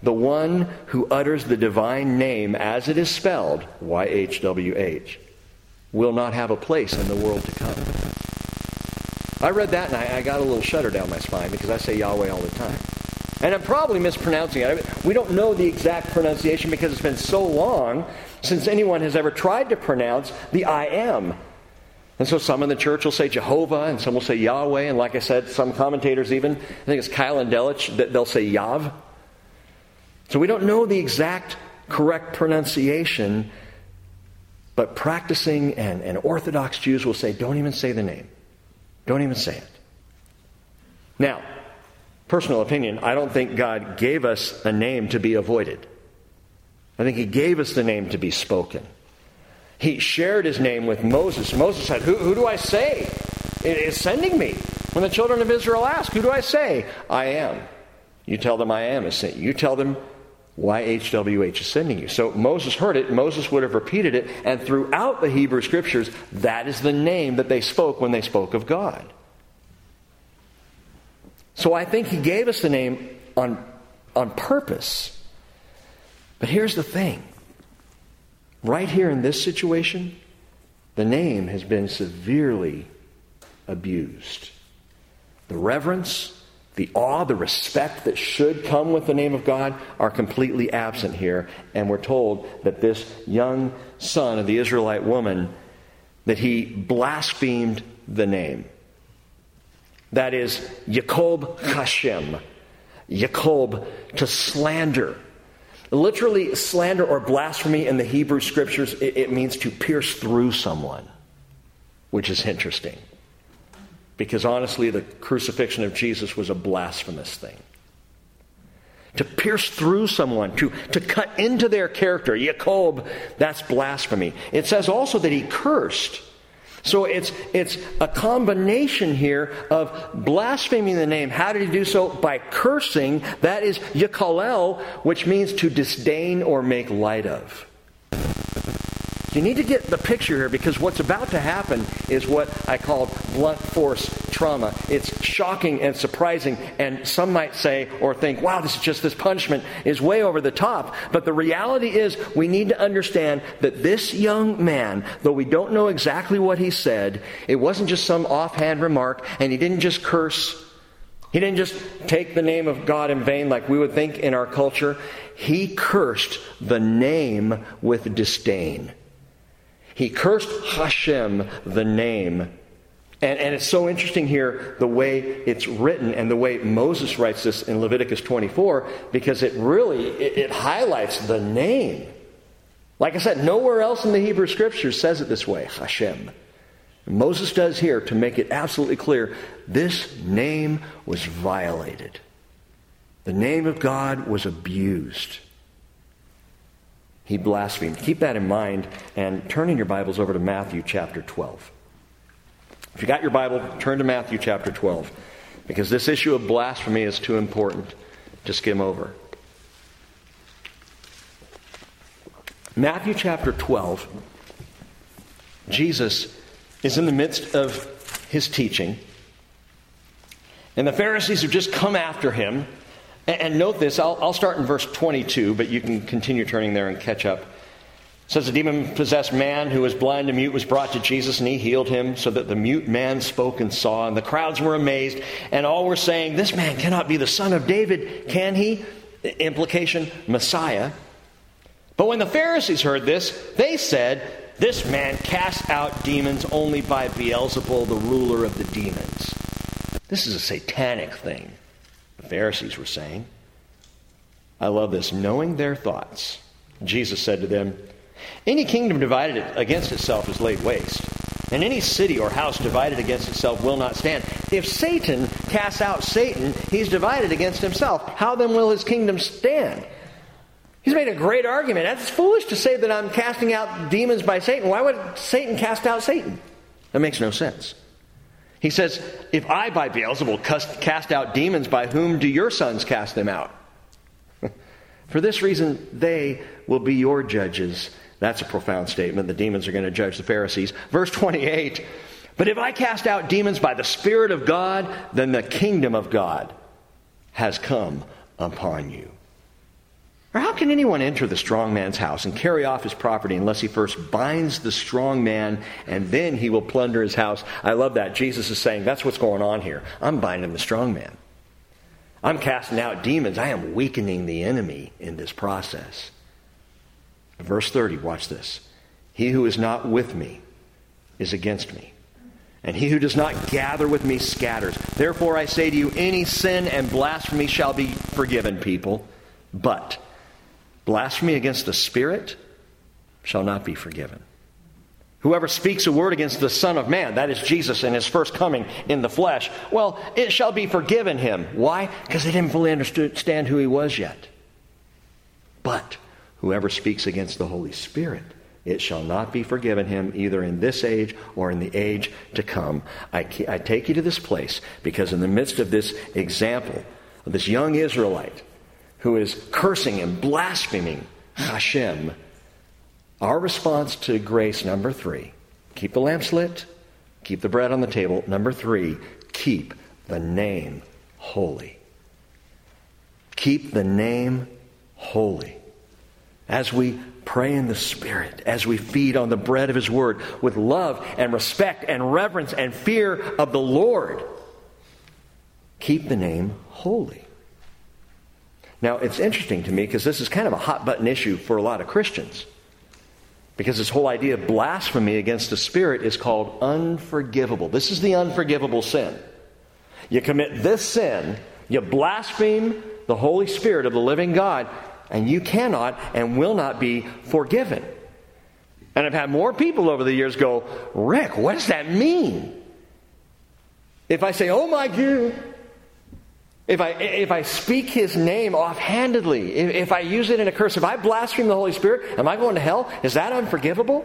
the one who utters the divine name as it is spelled, YHWH, will not have a place in the world to come. I read that and I got a little shudder down my spine because I say Yahweh all the time. And I'm probably mispronouncing it. We don't know the exact pronunciation because it's been so long since anyone has ever tried to pronounce the I am. And so some in the church will say Jehovah, and some will say Yahweh, and like I said, some commentators even, I think it's Kyle and Delich, they'll say Yav. So we don't know the exact correct pronunciation, but practicing and Orthodox Jews will say, don't even say the name. Don't even say it. Now, personal opinion, I don't think God gave us a name to be avoided. I think He gave us the name to be spoken. He shared His name with Moses. Moses said, who do I say is sending me? When the children of Israel ask, who do I say? I am. You tell them I am is sending you. You tell them YHWH is sending you. So Moses heard it. Moses would have repeated it. And throughout the Hebrew Scriptures, that is the name that they spoke when they spoke of God. So I think He gave us the name on purpose. But here's the thing. Right here in this situation, the name has been severely abused. The reverence, the awe, the respect that should come with the name of God are completely absent here. And we're told that this young son of the Israelite woman, that he blasphemed the name. That is, Yakob Hashem. Yakob, to slander. Literally, slander or blasphemy in the Hebrew Scriptures, it means to pierce through someone, which is interesting. Because honestly, the crucifixion of Jesus was a blasphemous thing. To pierce through someone, to cut into their character, Yakob, that's blasphemy. It says also that he cursed. So it's a combination here of blaspheming the name. How did he do so? By cursing. That is yakalel, which means to disdain or make light of. You need to get the picture here, because what's about to happen is what I call blunt force trauma. It's shocking and surprising, and some might say or think, wow, this punishment is way over the top. But the reality is, we need to understand that this young man, though we don't know exactly what he said, it wasn't just some offhand remark, and he didn't just curse. He didn't just take the name of God in vain like we would think in our culture. He cursed the name with disdain. He cursed Hashem, the name. And it's so interesting here, the way it's written and the way Moses writes this in Leviticus 24, because it highlights the name. Like I said, nowhere else in the Hebrew Scriptures says it this way, Hashem. And Moses does here to make it absolutely clear, this name was violated. The name of God was abused. He blasphemed. Keep that in mind, and turn in your Bibles over to Matthew chapter 12. If you got your Bible, turn to Matthew chapter 12, because this issue of blasphemy is too important to skim over. Matthew chapter 12, Jesus is in the midst of his teaching, and the Pharisees have just come after him. And note this, I'll start in verse 22, but you can continue turning there and catch up. It says, a demon-possessed man who was blind and mute was brought to Jesus, and he healed him, so that the mute man spoke and saw. And the crowds were amazed, and all were saying, this man cannot be the son of David, can he? Implication, Messiah. But when the Pharisees heard this, they said, this man casts out demons only by Beelzebul, the ruler of the demons. This is a satanic thing. The Pharisees were saying. I love this. Knowing their thoughts, Jesus said to them, any kingdom divided against itself is laid waste, and any city or house divided against itself will not stand. If Satan casts out Satan, he's divided against himself. How then will his kingdom stand? He's made a great argument. That's foolish to say that I'm casting out demons by Satan. Why would Satan cast out Satan? That makes no sense. He says, if I by Beelzebul cast out demons, by whom do your sons cast them out? For this reason, they will be your judges. That's a profound statement. The demons are going to judge the Pharisees. Verse 28, but if I cast out demons by the Spirit of God, then the kingdom of God has come upon you. Or how can anyone enter the strong man's house and carry off his property unless he first binds the strong man, and then he will plunder his house? I love that. Jesus is saying, that's what's going on here. I'm binding the strong man. I'm casting out demons. I am weakening the enemy in this process. Verse 30, watch this. He who is not with me is against me, and he who does not gather with me scatters. Therefore I say to you, any sin and blasphemy shall be forgiven people, but blasphemy against the Spirit shall not be forgiven. Whoever speaks a word against the Son of Man, that is Jesus in his first coming in the flesh, well, it shall be forgiven him. Why? Because they didn't fully understand who he was yet. But whoever speaks against the Holy Spirit, it shall not be forgiven him either in this age or in the age to come. I take you to this place because in the midst of this example of this young Israelite who is cursing and blaspheming Hashem, our response to grace, number 3, keep the lamps lit, keep the bread on the table. Number 3, keep the name holy. Keep the name holy. As we pray in the Spirit, as we feed on the bread of His Word with love and respect and reverence and fear of the Lord, keep the name holy. Now, it's interesting to me because this is kind of a hot button issue for a lot of Christians. Because this whole idea of blasphemy against the Spirit is called unforgivable. This is the unforgivable sin. You commit this sin, you blaspheme the Holy Spirit of the living God, and you cannot and will not be forgiven. And I've had more people over the years go, Rick, what does that mean? If I say, oh my God, if I speak His name offhandedly, if I use it in a curse, if I blaspheme the Holy Spirit, am I going to hell? Is that unforgivable?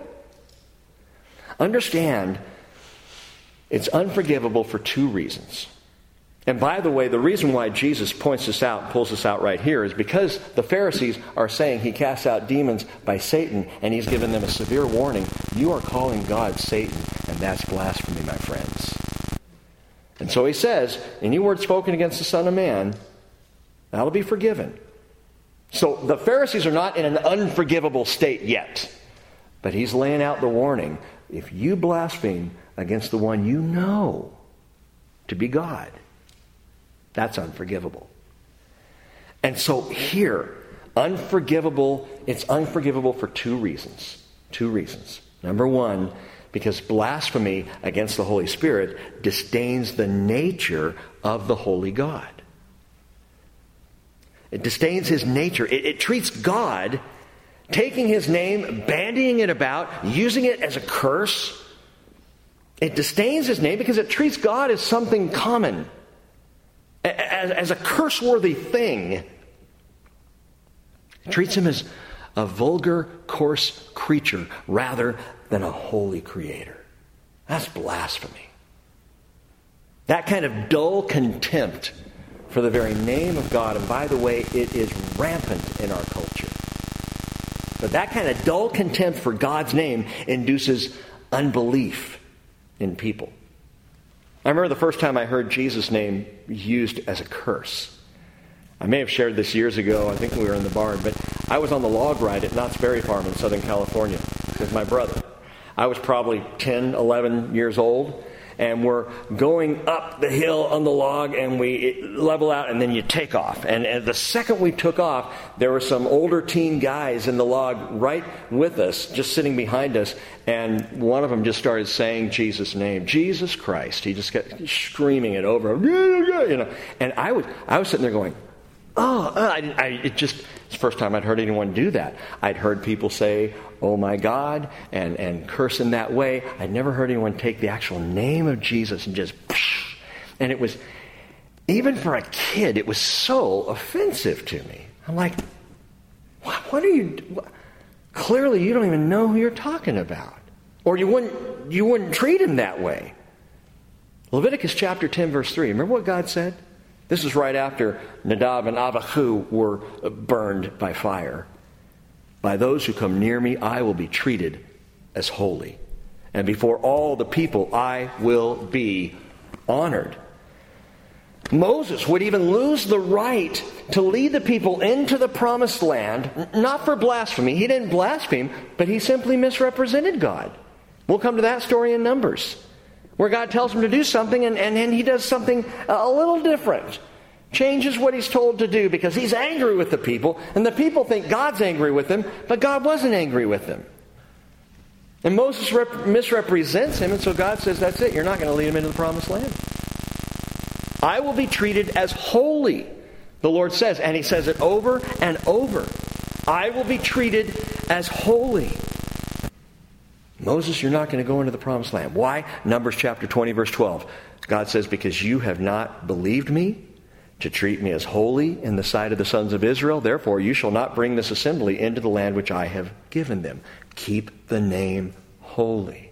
Understand, it's unforgivable for 2 reasons. And by the way, the reason why Jesus points this out, pulls this out right here, is because the Pharisees are saying He casts out demons by Satan, and He's given them a severe warning. You are calling God Satan, and that's blasphemy, my friends. And so He says, any word spoken against the Son of Man, that'll be forgiven. So the Pharisees are not in an unforgivable state yet. But He's laying out the warning. If you blaspheme against the one you know to be God, that's unforgivable. And so here, unforgivable, it's unforgivable for 2 reasons. 2 reasons. Number 1, because blasphemy against the Holy Spirit disdains the nature of the holy God. It disdains His nature. It treats God, taking His name, bandying it about, using it as a curse. It disdains His name because it treats God as something common, as a curse-worthy thing. It treats Him as a vulgar, coarse creature rather than a holy Creator. That's blasphemy. That kind of dull contempt for the very name of God, and by the way, it is rampant in our culture. But that kind of dull contempt for God's name induces unbelief in people. I remember the first time I heard Jesus' name used as a curse. I may have shared this years ago. I think we were in the barn, but I was on the log ride at Knott's Berry Farm in Southern California with my brother. I was probably 10, 11 years old, and we're going up the hill on the log, and we level out, and then you take off. And the second we took off, there were some older teen guys in the log right with us, just sitting behind us, and one of them just started saying Jesus' name, Jesus Christ. He just kept screaming it over, and I was sitting there going, it's the first time I'd heard anyone do that. I'd heard people say, oh my God, and curse in that way. I'd never heard anyone take the actual name of Jesus and just, and it was, even for a kid, it was so offensive to me. I'm like, what are you, clearly you don't even know who you're talking about. Or you wouldn't treat Him that way. Leviticus chapter 10 verse 3, remember what God said? This is right after Nadab and Abihu were burned by fire. By those who come near me, I will be treated as holy. And before all the people, I will be honored. Moses would even lose the right to lead the people into the promised land, not for blasphemy. He didn't blaspheme, but he simply misrepresented God. We'll come to that story in Numbers, where God tells him to do something, and he does something a little different. Changes what he's told to do because he's angry with the people, and the people think God's angry with them, but God wasn't angry with them. And Moses misrepresents him, and so God says, that's it, you're not going to lead him into the promised land. I will be treated as holy, the Lord says, and he says it over and over. I will be treated as holy. Moses, you're not going to go into the promised land. Why? Numbers chapter 20, verse 12. God says, because you have not believed me to treat me as holy in the sight of the sons of Israel, therefore you shall not bring this assembly into the land which I have given them. Keep the name holy.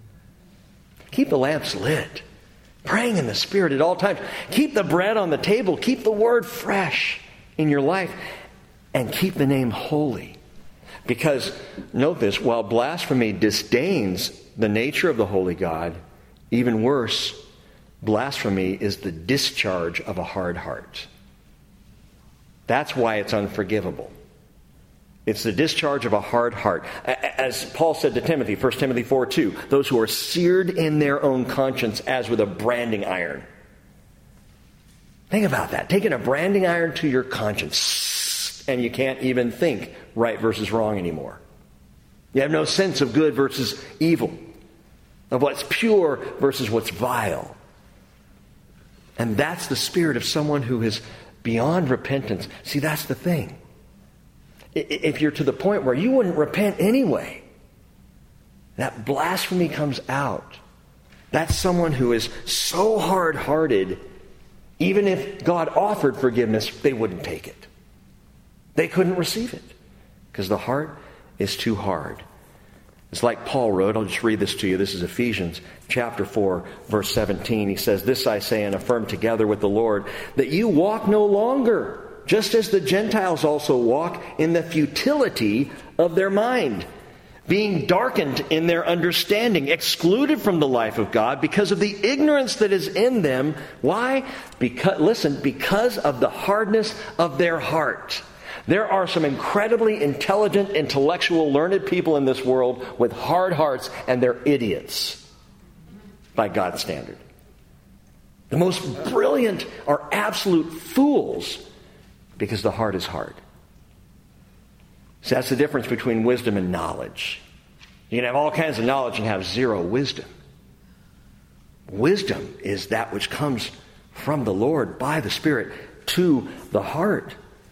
Keep the lamps lit. Praying in the Spirit at all times. Keep the bread on the table. Keep the word fresh in your life. And keep the name holy. Because, note this, while blasphemy disdains the nature of the holy God, even worse, blasphemy is the discharge of a hard heart. That's why it's unforgivable. It's the discharge of a hard heart. As Paul said to Timothy, 1 Timothy 4:2, those who are seared in their own conscience as with a branding iron. Think about that. Taking a branding iron to your conscience, and you can't even think right versus wrong anymore. You have no sense of good versus evil, of what's pure versus what's vile. And that's the spirit of someone who is beyond repentance. See, that's the thing. If you're to the point where you wouldn't repent anyway, that blasphemy comes out. That's someone who is so hard-hearted, even if God offered forgiveness, they wouldn't take it. They couldn't receive it because the heart is too hard. It's like Paul wrote. I'll just read this to you. This is Ephesians chapter 4, verse 17. He says, "This I say and affirm together with the Lord, that you walk no longer just as the Gentiles also walk in the futility of their mind, being darkened in their understanding, excluded from the life of God because of the ignorance that is in them." Why? Because of the hardness of their heart. There are some incredibly intelligent, intellectual, learned people in this world with hard hearts, and they're idiots by God's standard. The most brilliant are absolute fools because the heart is hard. So that's the difference between wisdom and knowledge. You can have all kinds of knowledge and have zero wisdom. Wisdom is that which comes from the Lord by the Spirit to the heart.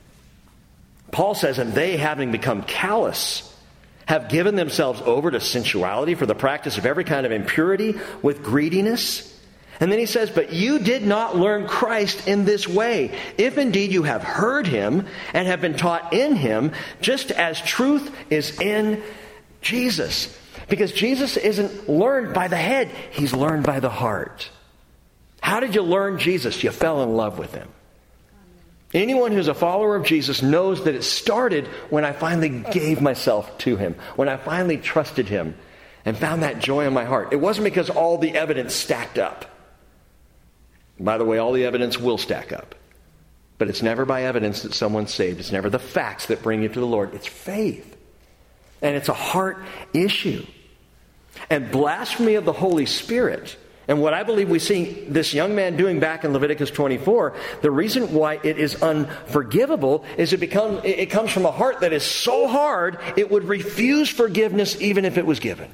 Paul says, "And they, having become callous, have given themselves over to sensuality for the practice of every kind of impurity with greediness." And then he says, "But you did not learn Christ in this way, if indeed you have heard him and have been taught in him, just as truth is in Jesus." Because Jesus isn't learned by the head, he's learned by the heart. How did you learn Jesus? You fell in love with him. Anyone who's a follower of Jesus knows that it started when I finally gave myself to him, when I finally trusted him and found that joy in my heart. It wasn't because all the evidence stacked up. By the way, all the evidence will stack up. But it's never by evidence that someone's saved. It's never the facts that bring you to the Lord. It's faith. And it's a heart issue. And blasphemy of the Holy Spirit, and what I believe we see this young man doing back in Leviticus 24, the reason why it is unforgivable is it comes from a heart that is so hard it would refuse forgiveness even if it was given.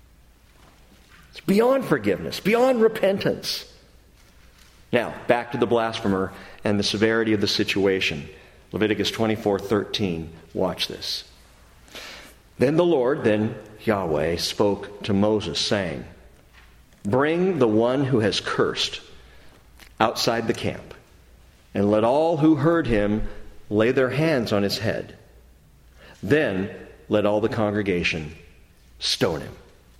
It's beyond forgiveness, beyond repentance. Now, back to the blasphemer and the severity of the situation. Leviticus 24:13. Watch this. Then the Lord, Yahweh, spoke to Moses, saying, "Bring the one who has cursed outside the camp, and let all who heard him lay their hands on his head. Then let all the congregation stone him.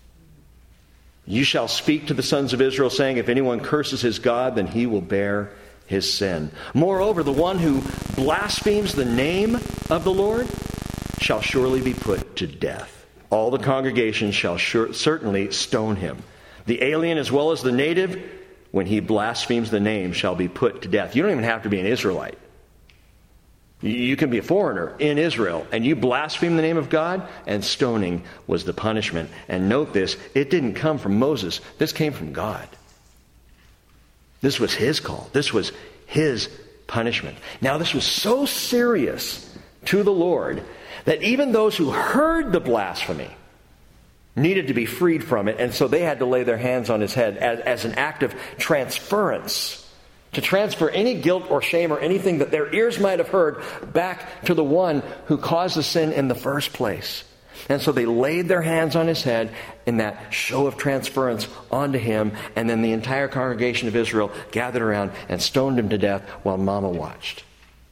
You shall speak to the sons of Israel, saying, if anyone curses his God, then he will bear his sin. Moreover, the one who blasphemes the name of the Lord shall surely be put to death. All the congregation shall certainly stone him. The alien as well as the native when he blasphemes the name, shall be put to death. You don't even have to be an Israelite. You can be a foreigner in Israel, and you blaspheme the name of God, and stoning was the punishment. And note this, it didn't come from Moses. This came from God. This was his call. This was his punishment. Now, this was so serious to the Lord that even those who heard the blasphemy needed to be freed from it, and so they had to lay their hands on his head as an act of transference, to transfer any guilt or shame or anything that their ears might have heard back to the one who caused the sin in the first place. And so they laid their hands on his head in that show of transference onto him, and then the entire congregation of Israel gathered around and stoned him to death while Mama watched.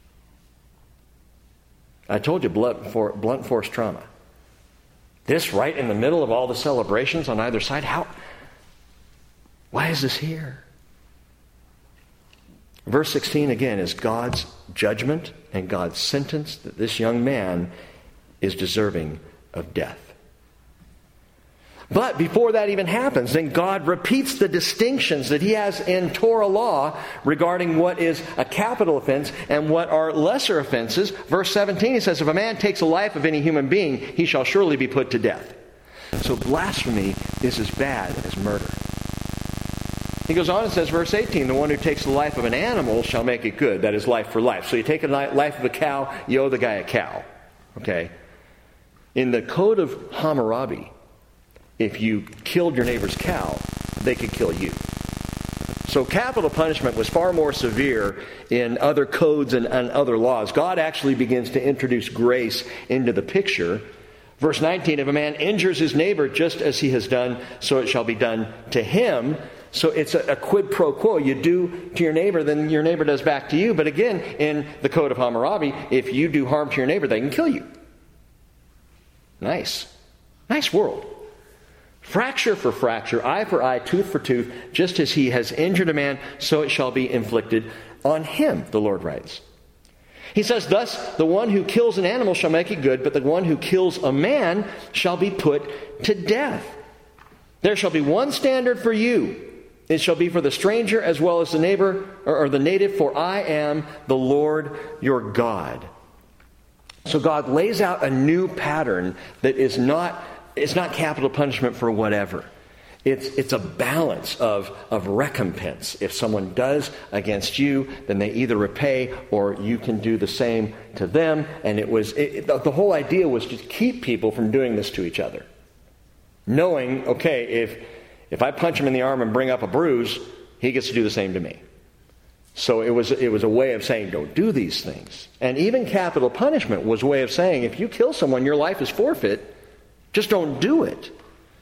I told you, blunt force trauma. This right in the middle of all the celebrations on either side. Why is this here? Verse 16 again is God's judgment and God's sentence that this young man is deserving of death. But before that even happens, then God repeats the distinctions that he has in Torah law regarding what is a capital offense and what are lesser offenses. Verse 17, he says, if a man takes the life of any human being, he shall surely be put to death. So blasphemy is as bad as murder. He goes on and says, verse 18, the one who takes the life of an animal shall make it good. That is life for life. So you take the life of a cow, you owe the guy a cow. Okay? In the code of Hammurabi, if you killed your neighbor's cow, they could kill you. So capital punishment was far more severe in other codes and other laws. God actually begins to introduce grace into the picture. Verse 19, if a man injures his neighbor just as he has done, so it shall be done to him. So it's a quid pro quo. You do to your neighbor, then your neighbor does back to you. But again, in the code of Hammurabi, if you do harm to your neighbor, they can kill you. Nice. Nice world. Fracture for fracture, eye for eye, tooth for tooth, just as he has injured a man, so it shall be inflicted on him, the Lord writes. He says, thus, the one who kills an animal shall make it good, but the one who kills a man shall be put to death. There shall be one standard for you. It shall be for the stranger as well as the neighbor or the native, for I am the Lord your God. So God lays out a new pattern that is not capital punishment for whatever. It's a balance of recompense. If someone does against you, then they either repay or you can do the same to them. And the whole idea was to keep people from doing this to each other. Knowing, okay, if I punch him in the arm and bring up a bruise, he gets to do the same to me. So it was a way of saying, don't do these things. And even capital punishment was a way of saying, if you kill someone, your life is forfeit. Just don't do it.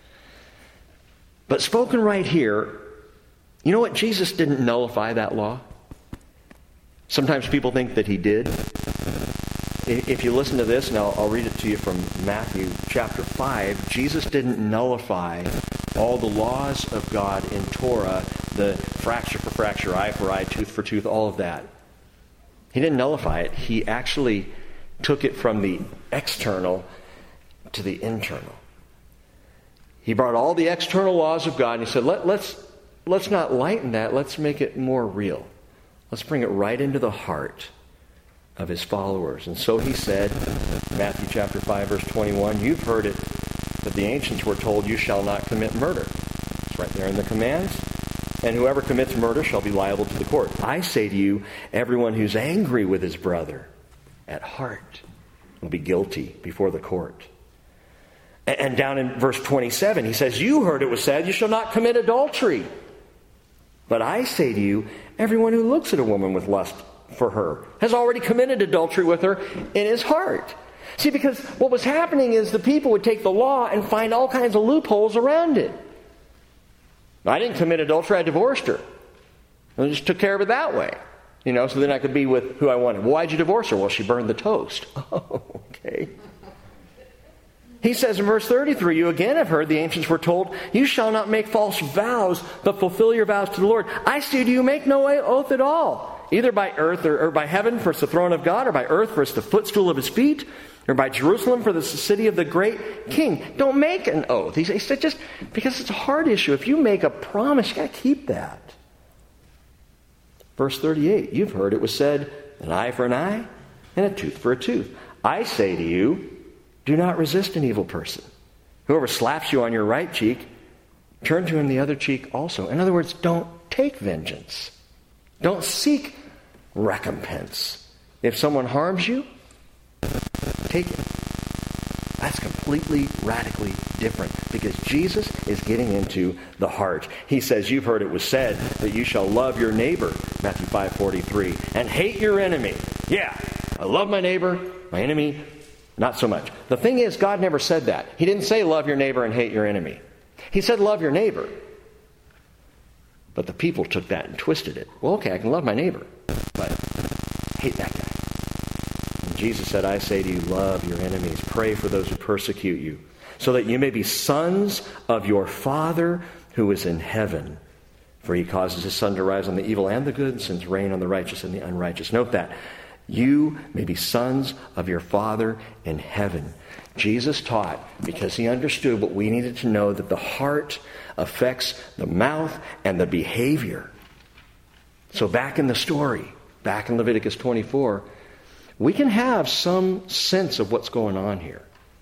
But spoken right here, you know what? Jesus didn't nullify that law. Sometimes people think that he did. If you listen to this, and I'll read it to you from Matthew chapter 5, Jesus didn't nullify all the laws of God in Torah, the fracture for fracture, eye for eye, tooth for tooth, all of that. He didn't nullify it. He actually took it from the external to the internal. He brought all the external laws of God and he said, let's not lighten that, let's make it more real. Let's bring it right into the heart of his followers. And so he said, Matthew chapter 5, verse 21, you've heard it, that the ancients were told, you shall not commit murder. It's right there in the commands. And whoever commits murder shall be liable to the court. I say to you, everyone who's angry with his brother at heart will be guilty before the court. And down in verse 27, he says, you heard it was said, you shall not commit adultery. But I say to you, everyone who looks at a woman with lust for her has already committed adultery with her in his heart. See, because what was happening is the people would take the law and find all kinds of loopholes around it. I didn't commit adultery, I divorced her. I just took care of it that way. So then I could be with who I wanted. Why'd you divorce her? Well, she burned the toast. Oh, okay. He says in verse 33, you again have heard the ancients were told, you shall not make false vows, but fulfill your vows to the Lord. I say to you, make no oath at all, either by earth or by heaven, for it's the throne of God, or by earth, for it's the footstool of his feet, or by Jerusalem, for it's the city of the great king. Don't make an oath. He said, just because it's a hard issue, if you make a promise, you got to keep that. Verse 38, you've heard it was said, an eye for an eye and a tooth for a tooth. I say to you, do not resist an evil person. Whoever slaps you on your right cheek, turn to him the other cheek also. In other words, don't take vengeance. Don't seek recompense. If someone harms you, take it. That's completely, radically different because Jesus is getting into the heart. He says, you've heard it was said that you shall love your neighbor, Matthew 5:43, and hate your enemy. Yeah, I love my neighbor, my enemy, not so much. The thing is, God never said that. He didn't say love your neighbor and hate your enemy. He said love your neighbor. But the people took that and twisted it. Well, okay, I can love my neighbor, but hate that guy. And Jesus said, I say to you, love your enemies. Pray for those who persecute you, so that you may be sons of your Father who is in heaven. For he causes his sun to rise on the evil and the good, and sends rain on the righteous and the unrighteous. Note that. You may be sons of your Father in heaven. Jesus taught because he understood what we needed to know, that the heart affects the mouth and the behavior. So back in the story, back in Leviticus 24, we can have some sense of what's going on here.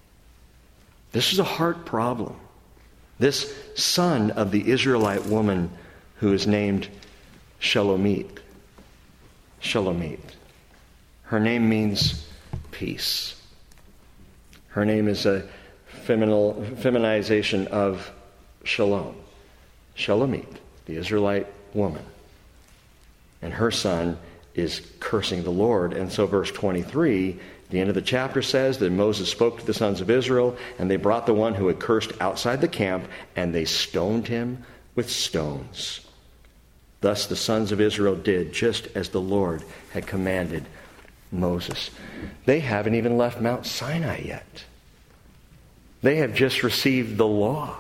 This is a heart problem. This son of the Israelite woman who is named Shelomit. Shelomit. Her name means peace. Her name is a feminization of Shalom. Shelomit, the Israelite woman. And her son is cursing the Lord. And so verse 23, the end of the chapter says that Moses spoke to the sons of Israel, and they brought the one who had cursed outside the camp, and they stoned him with stones. Thus the sons of Israel did just as the Lord had commanded Moses. They haven't even left Mount Sinai yet. They have just received the law.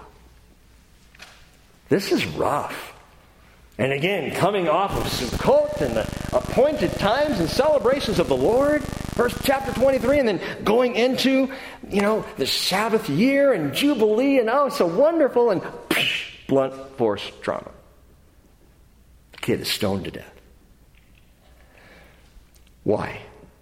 This is rough. And again, coming off of Sukkot and the appointed times and celebrations of the Lord, chapter 23, and then going into, the Sabbath year and Jubilee, and oh, so wonderful, and blunt force trauma. The kid is stoned to death. Why?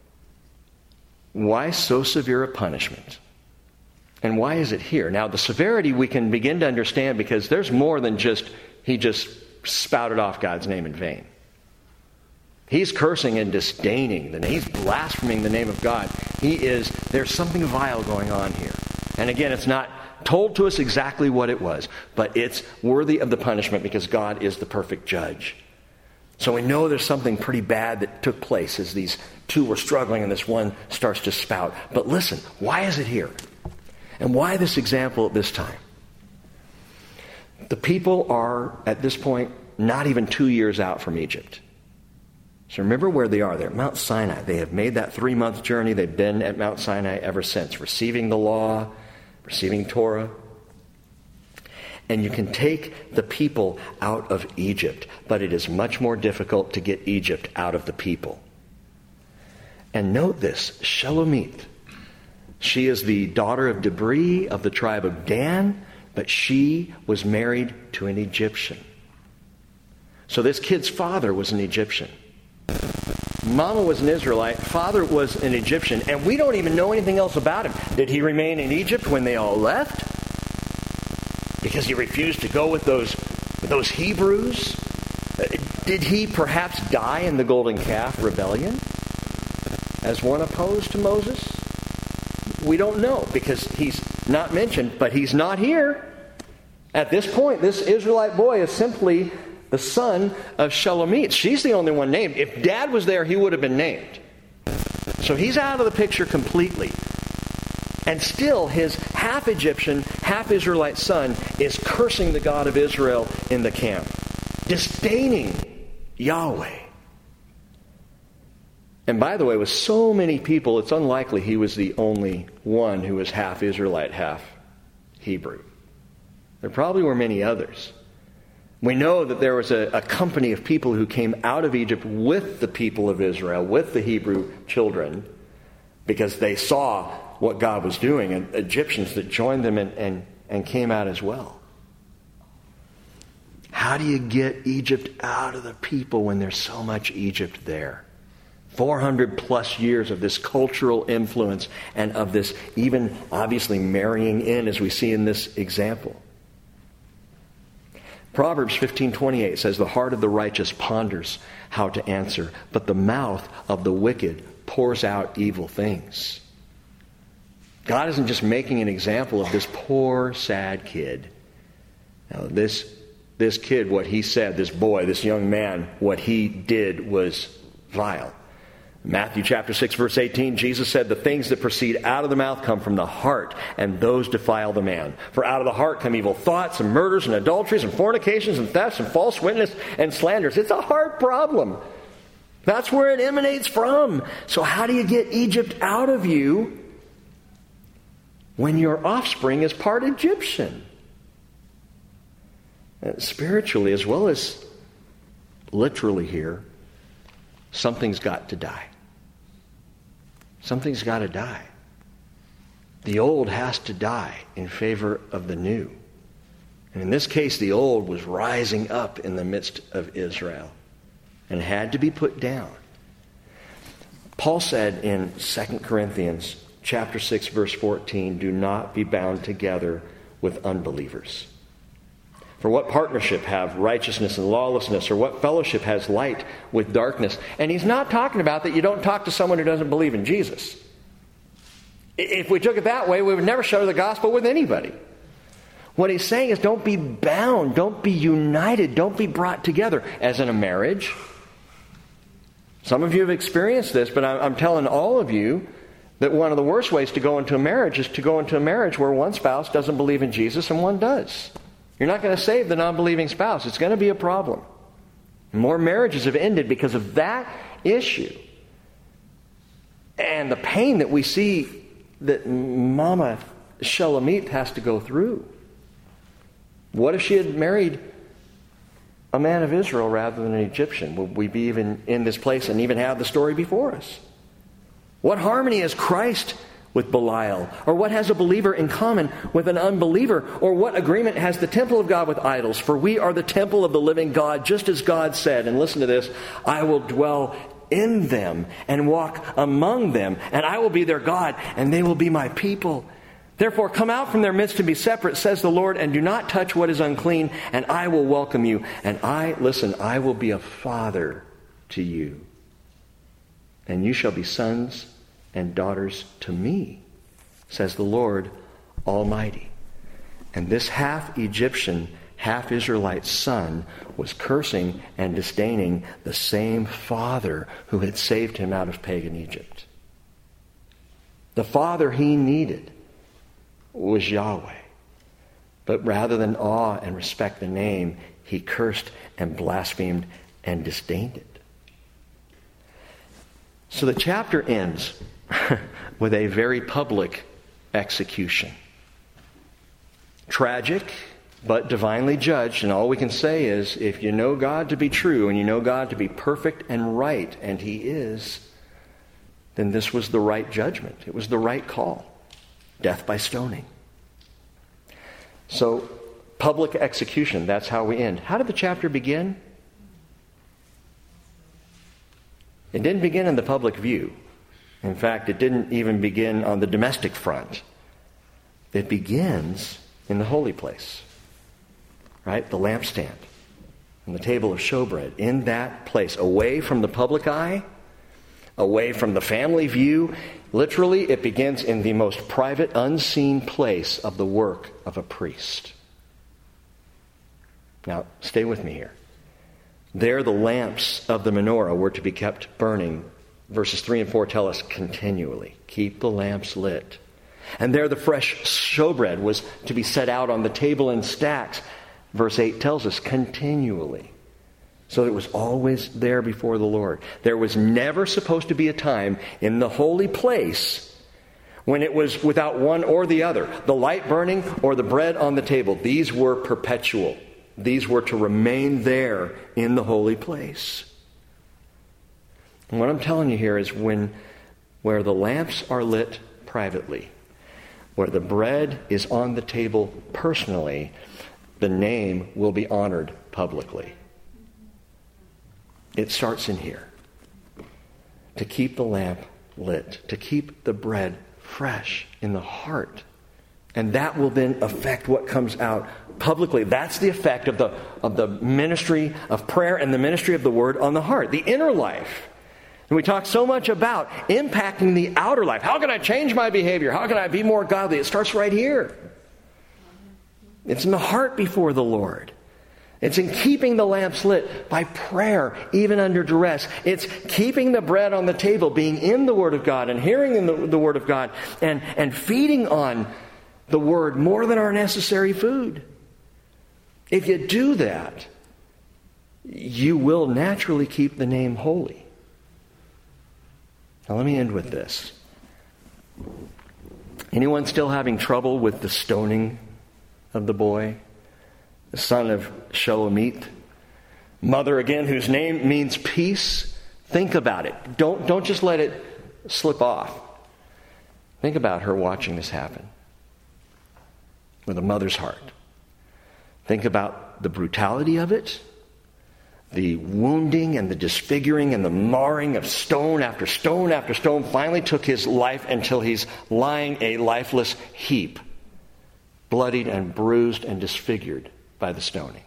Why so severe a punishment? And why is it here? Now, the severity we can begin to understand because there's more than just, he just spouted off God's name in vain. He's cursing and disdaining the name. He's blaspheming the name of God. There's something vile going on here. And again, it's not told to us exactly what it was, but it's worthy of the punishment because God is the perfect judge. So we know there's something pretty bad that took place as these two were struggling and this one starts to spout. But listen, why is it here? And why this example at this time? The people are, at this point, not even 2 years out from Egypt. So remember where they are. They're at Mount Sinai. They have made that 3-month journey. They've been at Mount Sinai ever since, receiving the law, receiving Torah. And you can take the people out of Egypt, but it is much more difficult to get Egypt out of the people. And note this, Shelomit. She is the daughter of Debri of the tribe of Dan, but she was married to an Egyptian. So this kid's father was an Egyptian. Mama was an Israelite, father was an Egyptian, and we don't even know anything else about him. Did he remain in Egypt when they all left? Because he refused to go with those Hebrews? Did he perhaps die in the golden calf rebellion as one opposed to Moses? We don't know because he's not mentioned, but he's not here. At this point, this Israelite boy is simply the son of Shelomit. She's the only one named. If Dad was there, he would have been named. So he's out of the picture completely. And still, his half Egyptian, half Israelite son is cursing the God of Israel in the camp, disdaining Yahweh. And by the way, with so many people, it's unlikely he was the only one who was half Israelite, half Hebrew. There probably were many others. We know that there was a company of people who came out of Egypt with the people of Israel, with the Hebrew children, because they saw what God was doing, and Egyptians that joined them and came out as well. How do you get Egypt out of the people when there's so much Egypt there? 400 plus years of this cultural influence and of this even obviously marrying in, as we see in this example. Proverbs 15:28 says, the heart of the righteous ponders how to answer, but the mouth of the wicked pours out evil things. God isn't just making an example of this poor, sad kid. Now, this kid, what he said, this boy, this young man, what he did was vile. Matthew chapter 6, verse 18, Jesus said, the things that proceed out of the mouth come from the heart, and those defile the man. For out of the heart come evil thoughts and murders and adulteries and fornications and thefts and false witness and slanders. It's a heart problem. That's where it emanates from. So how do you get Egypt out of you when your offspring is part Egyptian? Spiritually as well as literally here, something's got to die. Something's got to die. The old has to die in favor of the new. And in this case, the old was rising up in the midst of Israel and had to be put down. Paul said in 2 Corinthians chapter 6, verse 14, do not be bound together with unbelievers. For what partnership have righteousness and lawlessness, or what fellowship has light with darkness? And he's not talking about that you don't talk to someone who doesn't believe in Jesus. If we took it that way, we would never share the gospel with anybody. What he's saying is don't be bound, don't be united, don't be brought together, as in a marriage. Some of you have experienced this, but I'm telling all of you that one of the worst ways to go into a marriage is to go into a marriage where one spouse doesn't believe in Jesus and one does. You're not going to save the non-believing spouse. It's going to be a problem. More marriages have ended because of that issue. And the pain that we see that Mama Shulamith has to go through. What if she had married a man of Israel rather than an Egyptian? Would we be even in this place and even have the story before us? What harmony has Christ with Belial? Or what has a believer in common with an unbeliever? Or what agreement has the temple of God with idols? For we are the temple of the living God, just as God said, and listen to this, I will dwell in them and walk among them, and I will be their God, and they will be my people. Therefore come out from their midst and be separate, says the Lord, and do not touch what is unclean, and I will welcome you. And I will be a father to you, and you shall be sons and daughters to me, says the Lord Almighty. And this half Egyptian, half Israelite son was cursing and disdaining the same father who had saved him out of pagan Egypt. The father he needed was Yahweh. But rather than awe and respect the name, he cursed and blasphemed and disdained it. So the chapter ends with a very public execution. Tragic, but divinely judged. And all we can say is, if you know God to be true and you know God to be perfect and right, and He is, then this was the right judgment. It was the right call. Death by stoning. So, public execution, that's how we end. How did the chapter begin? It didn't begin in the public view. In fact, it didn't even begin on the domestic front. It begins in the holy place. Right? The lampstand and the table of showbread. In that place, away from the public eye, away from the family view. Literally, it begins in the most private, unseen place of the work of a priest. Now, stay with me here. There, the lamps of the menorah were to be kept burning. Verses 3 and 4 tell us continually. Keep the lamps lit. And there, the fresh showbread was to be set out on the table in stacks. Verse 8 tells us continually. So it was always there before the Lord. There was never supposed to be a time in the holy place when it was without one or the other. The light burning or the bread on the table. These were perpetual. These were to remain there in the holy place. And what I'm telling you here is where the lamps are lit privately, where the bread is on the table personally, the name will be honored publicly. It starts in here. To keep the lamp lit, to keep the bread fresh in the heart. And that will then affect what comes out publicly. That's the effect of the ministry of prayer and the ministry of the word on the heart, the inner life. And we talk so much about impacting the outer life. How can I change my behavior? How can I be more godly? It starts right here. It's in the heart before the Lord. It's in keeping the lamps lit by prayer, even under duress. It's keeping the bread on the table, being in the Word of God and hearing in the Word of God and feeding on the Word more than our necessary food. If you do that, you will naturally keep the name holy. Now let me end with this. Anyone still having trouble with the stoning of the boy, the son of Shelomith? Mother, again, whose name means peace. Think about it. Don't just let it slip off. Think about her watching this happen with a mother's heart. Think about the brutality of it, the wounding and the disfiguring and the marring of stone after stone after stone finally took his life until he's lying a lifeless heap, bloodied and bruised and disfigured by the stoning.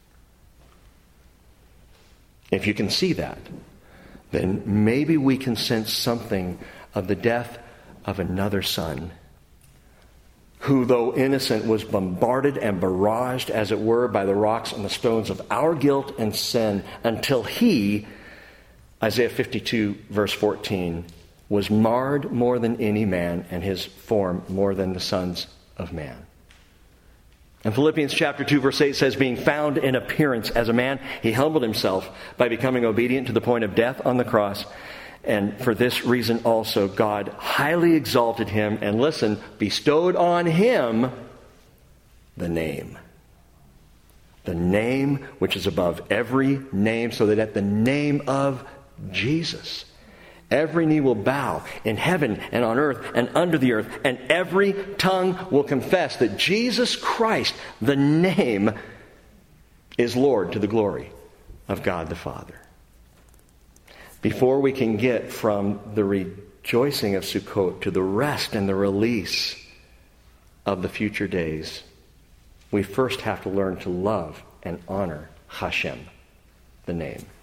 If you can see that, then maybe we can sense something of the death of another son who, though innocent, was bombarded and barraged, as it were, by the rocks and the stones of our guilt and sin until he, Isaiah 52, verse 14, was marred more than any man and his form more than the sons of man. And Philippians chapter 2, verse 8 says, being found in appearance as a man, he humbled himself by becoming obedient to the point of death on the cross. And for this reason also, God highly exalted him and, listen, bestowed on him the name. The name which is above every name, so that at the name of Jesus, every knee will bow in heaven and on earth and under the earth, and every tongue will confess that Jesus Christ, the name, is Lord to the glory of God the Father. Before we can get from the rejoicing of Sukkot to the rest and the release of the future days, we first have to learn to love and honor Hashem, the name.